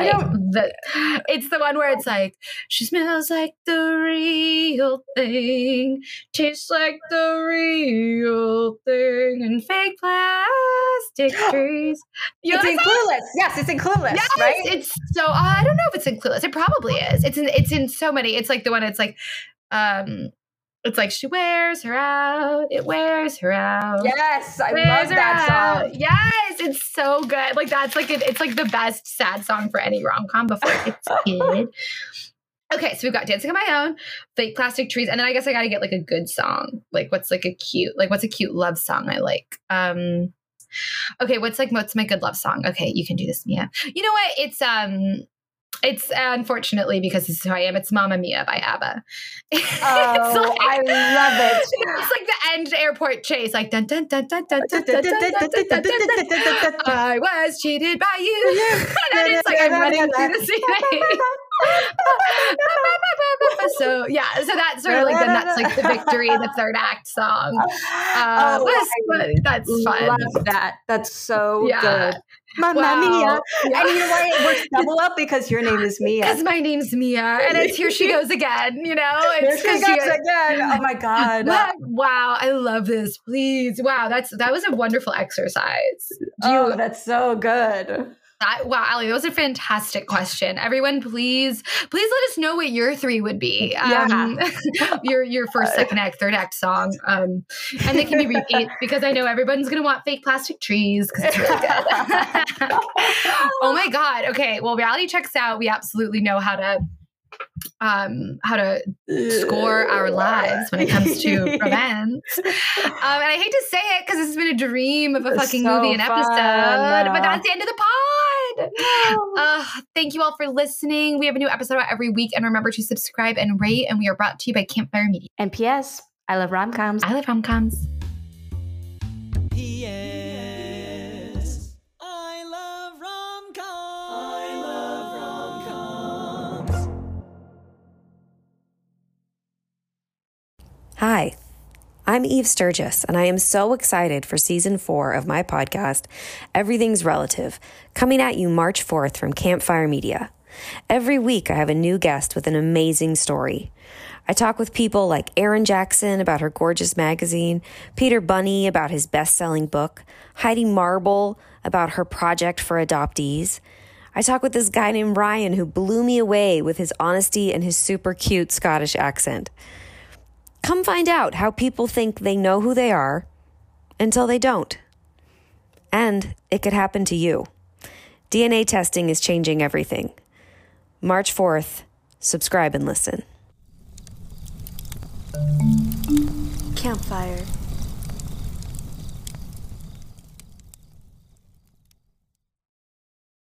It's the one where it's like, "She smells like the real thing, tastes like the real thing, and fake plastic trees." It's in Clueless. Yes, it's in Clueless. Yes, right? It's so. I don't know if it's in Clueless. It probably is. It's in so many. It's like the one. It's like. It's like, "She wears her out. It wears her out." Yes, I love that song. Yes, it's so good. Like that's like it's like the best sad song for any rom-com before it gets good. Okay, so we've got "Dancing on My Own," "Fake Plastic Trees," and then I guess I got to get like a good song. Like what's a cute love song I like? Okay, what's my good love song? Okay, you can do this, Mia. You know what? It's unfortunately, because this is who I am, it's "Mamma Mia" by ABBA. I love it. It's like the end airport chase, like dun dun dun dun dun dun dun dun dun dun dun. I was cheated by you. And then it's like I'm running through the city. So that's sort of like that's like the victory, the third act song. That's fun. Love that. That's so good. Mamma Wow. Mia. Yeah. And you know why it works double up? Because your name is Mia. Because my name's Mia, and it's Here She Goes Again, you know? It's Here she goes again. Oh my God. Wow, I love this. Please. Wow, that was a wonderful exercise. That's so good. Wow, Allie, that was a fantastic question. Everyone, please let us know what your 3 would be. Your first, second act, third act song. And they can be repeats because I know everyone's going to want fake plastic trees because it's really good. Oh my God. Okay. Well, reality checks out. We absolutely know how to score our lives when it comes to romance. And I hate to say it because this has been a dream of a fucking movie and episode, but that's the end of the pod. Thank you all for listening. We have a new episode out every week, and remember to subscribe and rate, and we are brought to you by Campfire Media. And P.S. I love rom-coms. I love rom-coms. P.S. I love rom-coms. Hi, I'm Eve Sturgis, and I am so excited for Season 4 of my podcast, Everything's Relative, coming at you March 4th from Campfire Media. Every week, I have a new guest with an amazing story. I talk with people like Erin Jackson about her gorgeous magazine, Peter Bunny about his best-selling book, Heidi Marble about her project for adoptees. I talk with this guy named Ryan who blew me away with his honesty and his super cute Scottish accent. Come find out how people think they know who they are until they don't. And it could happen to you. DNA testing is changing everything. March 4th, subscribe and listen. Campfire.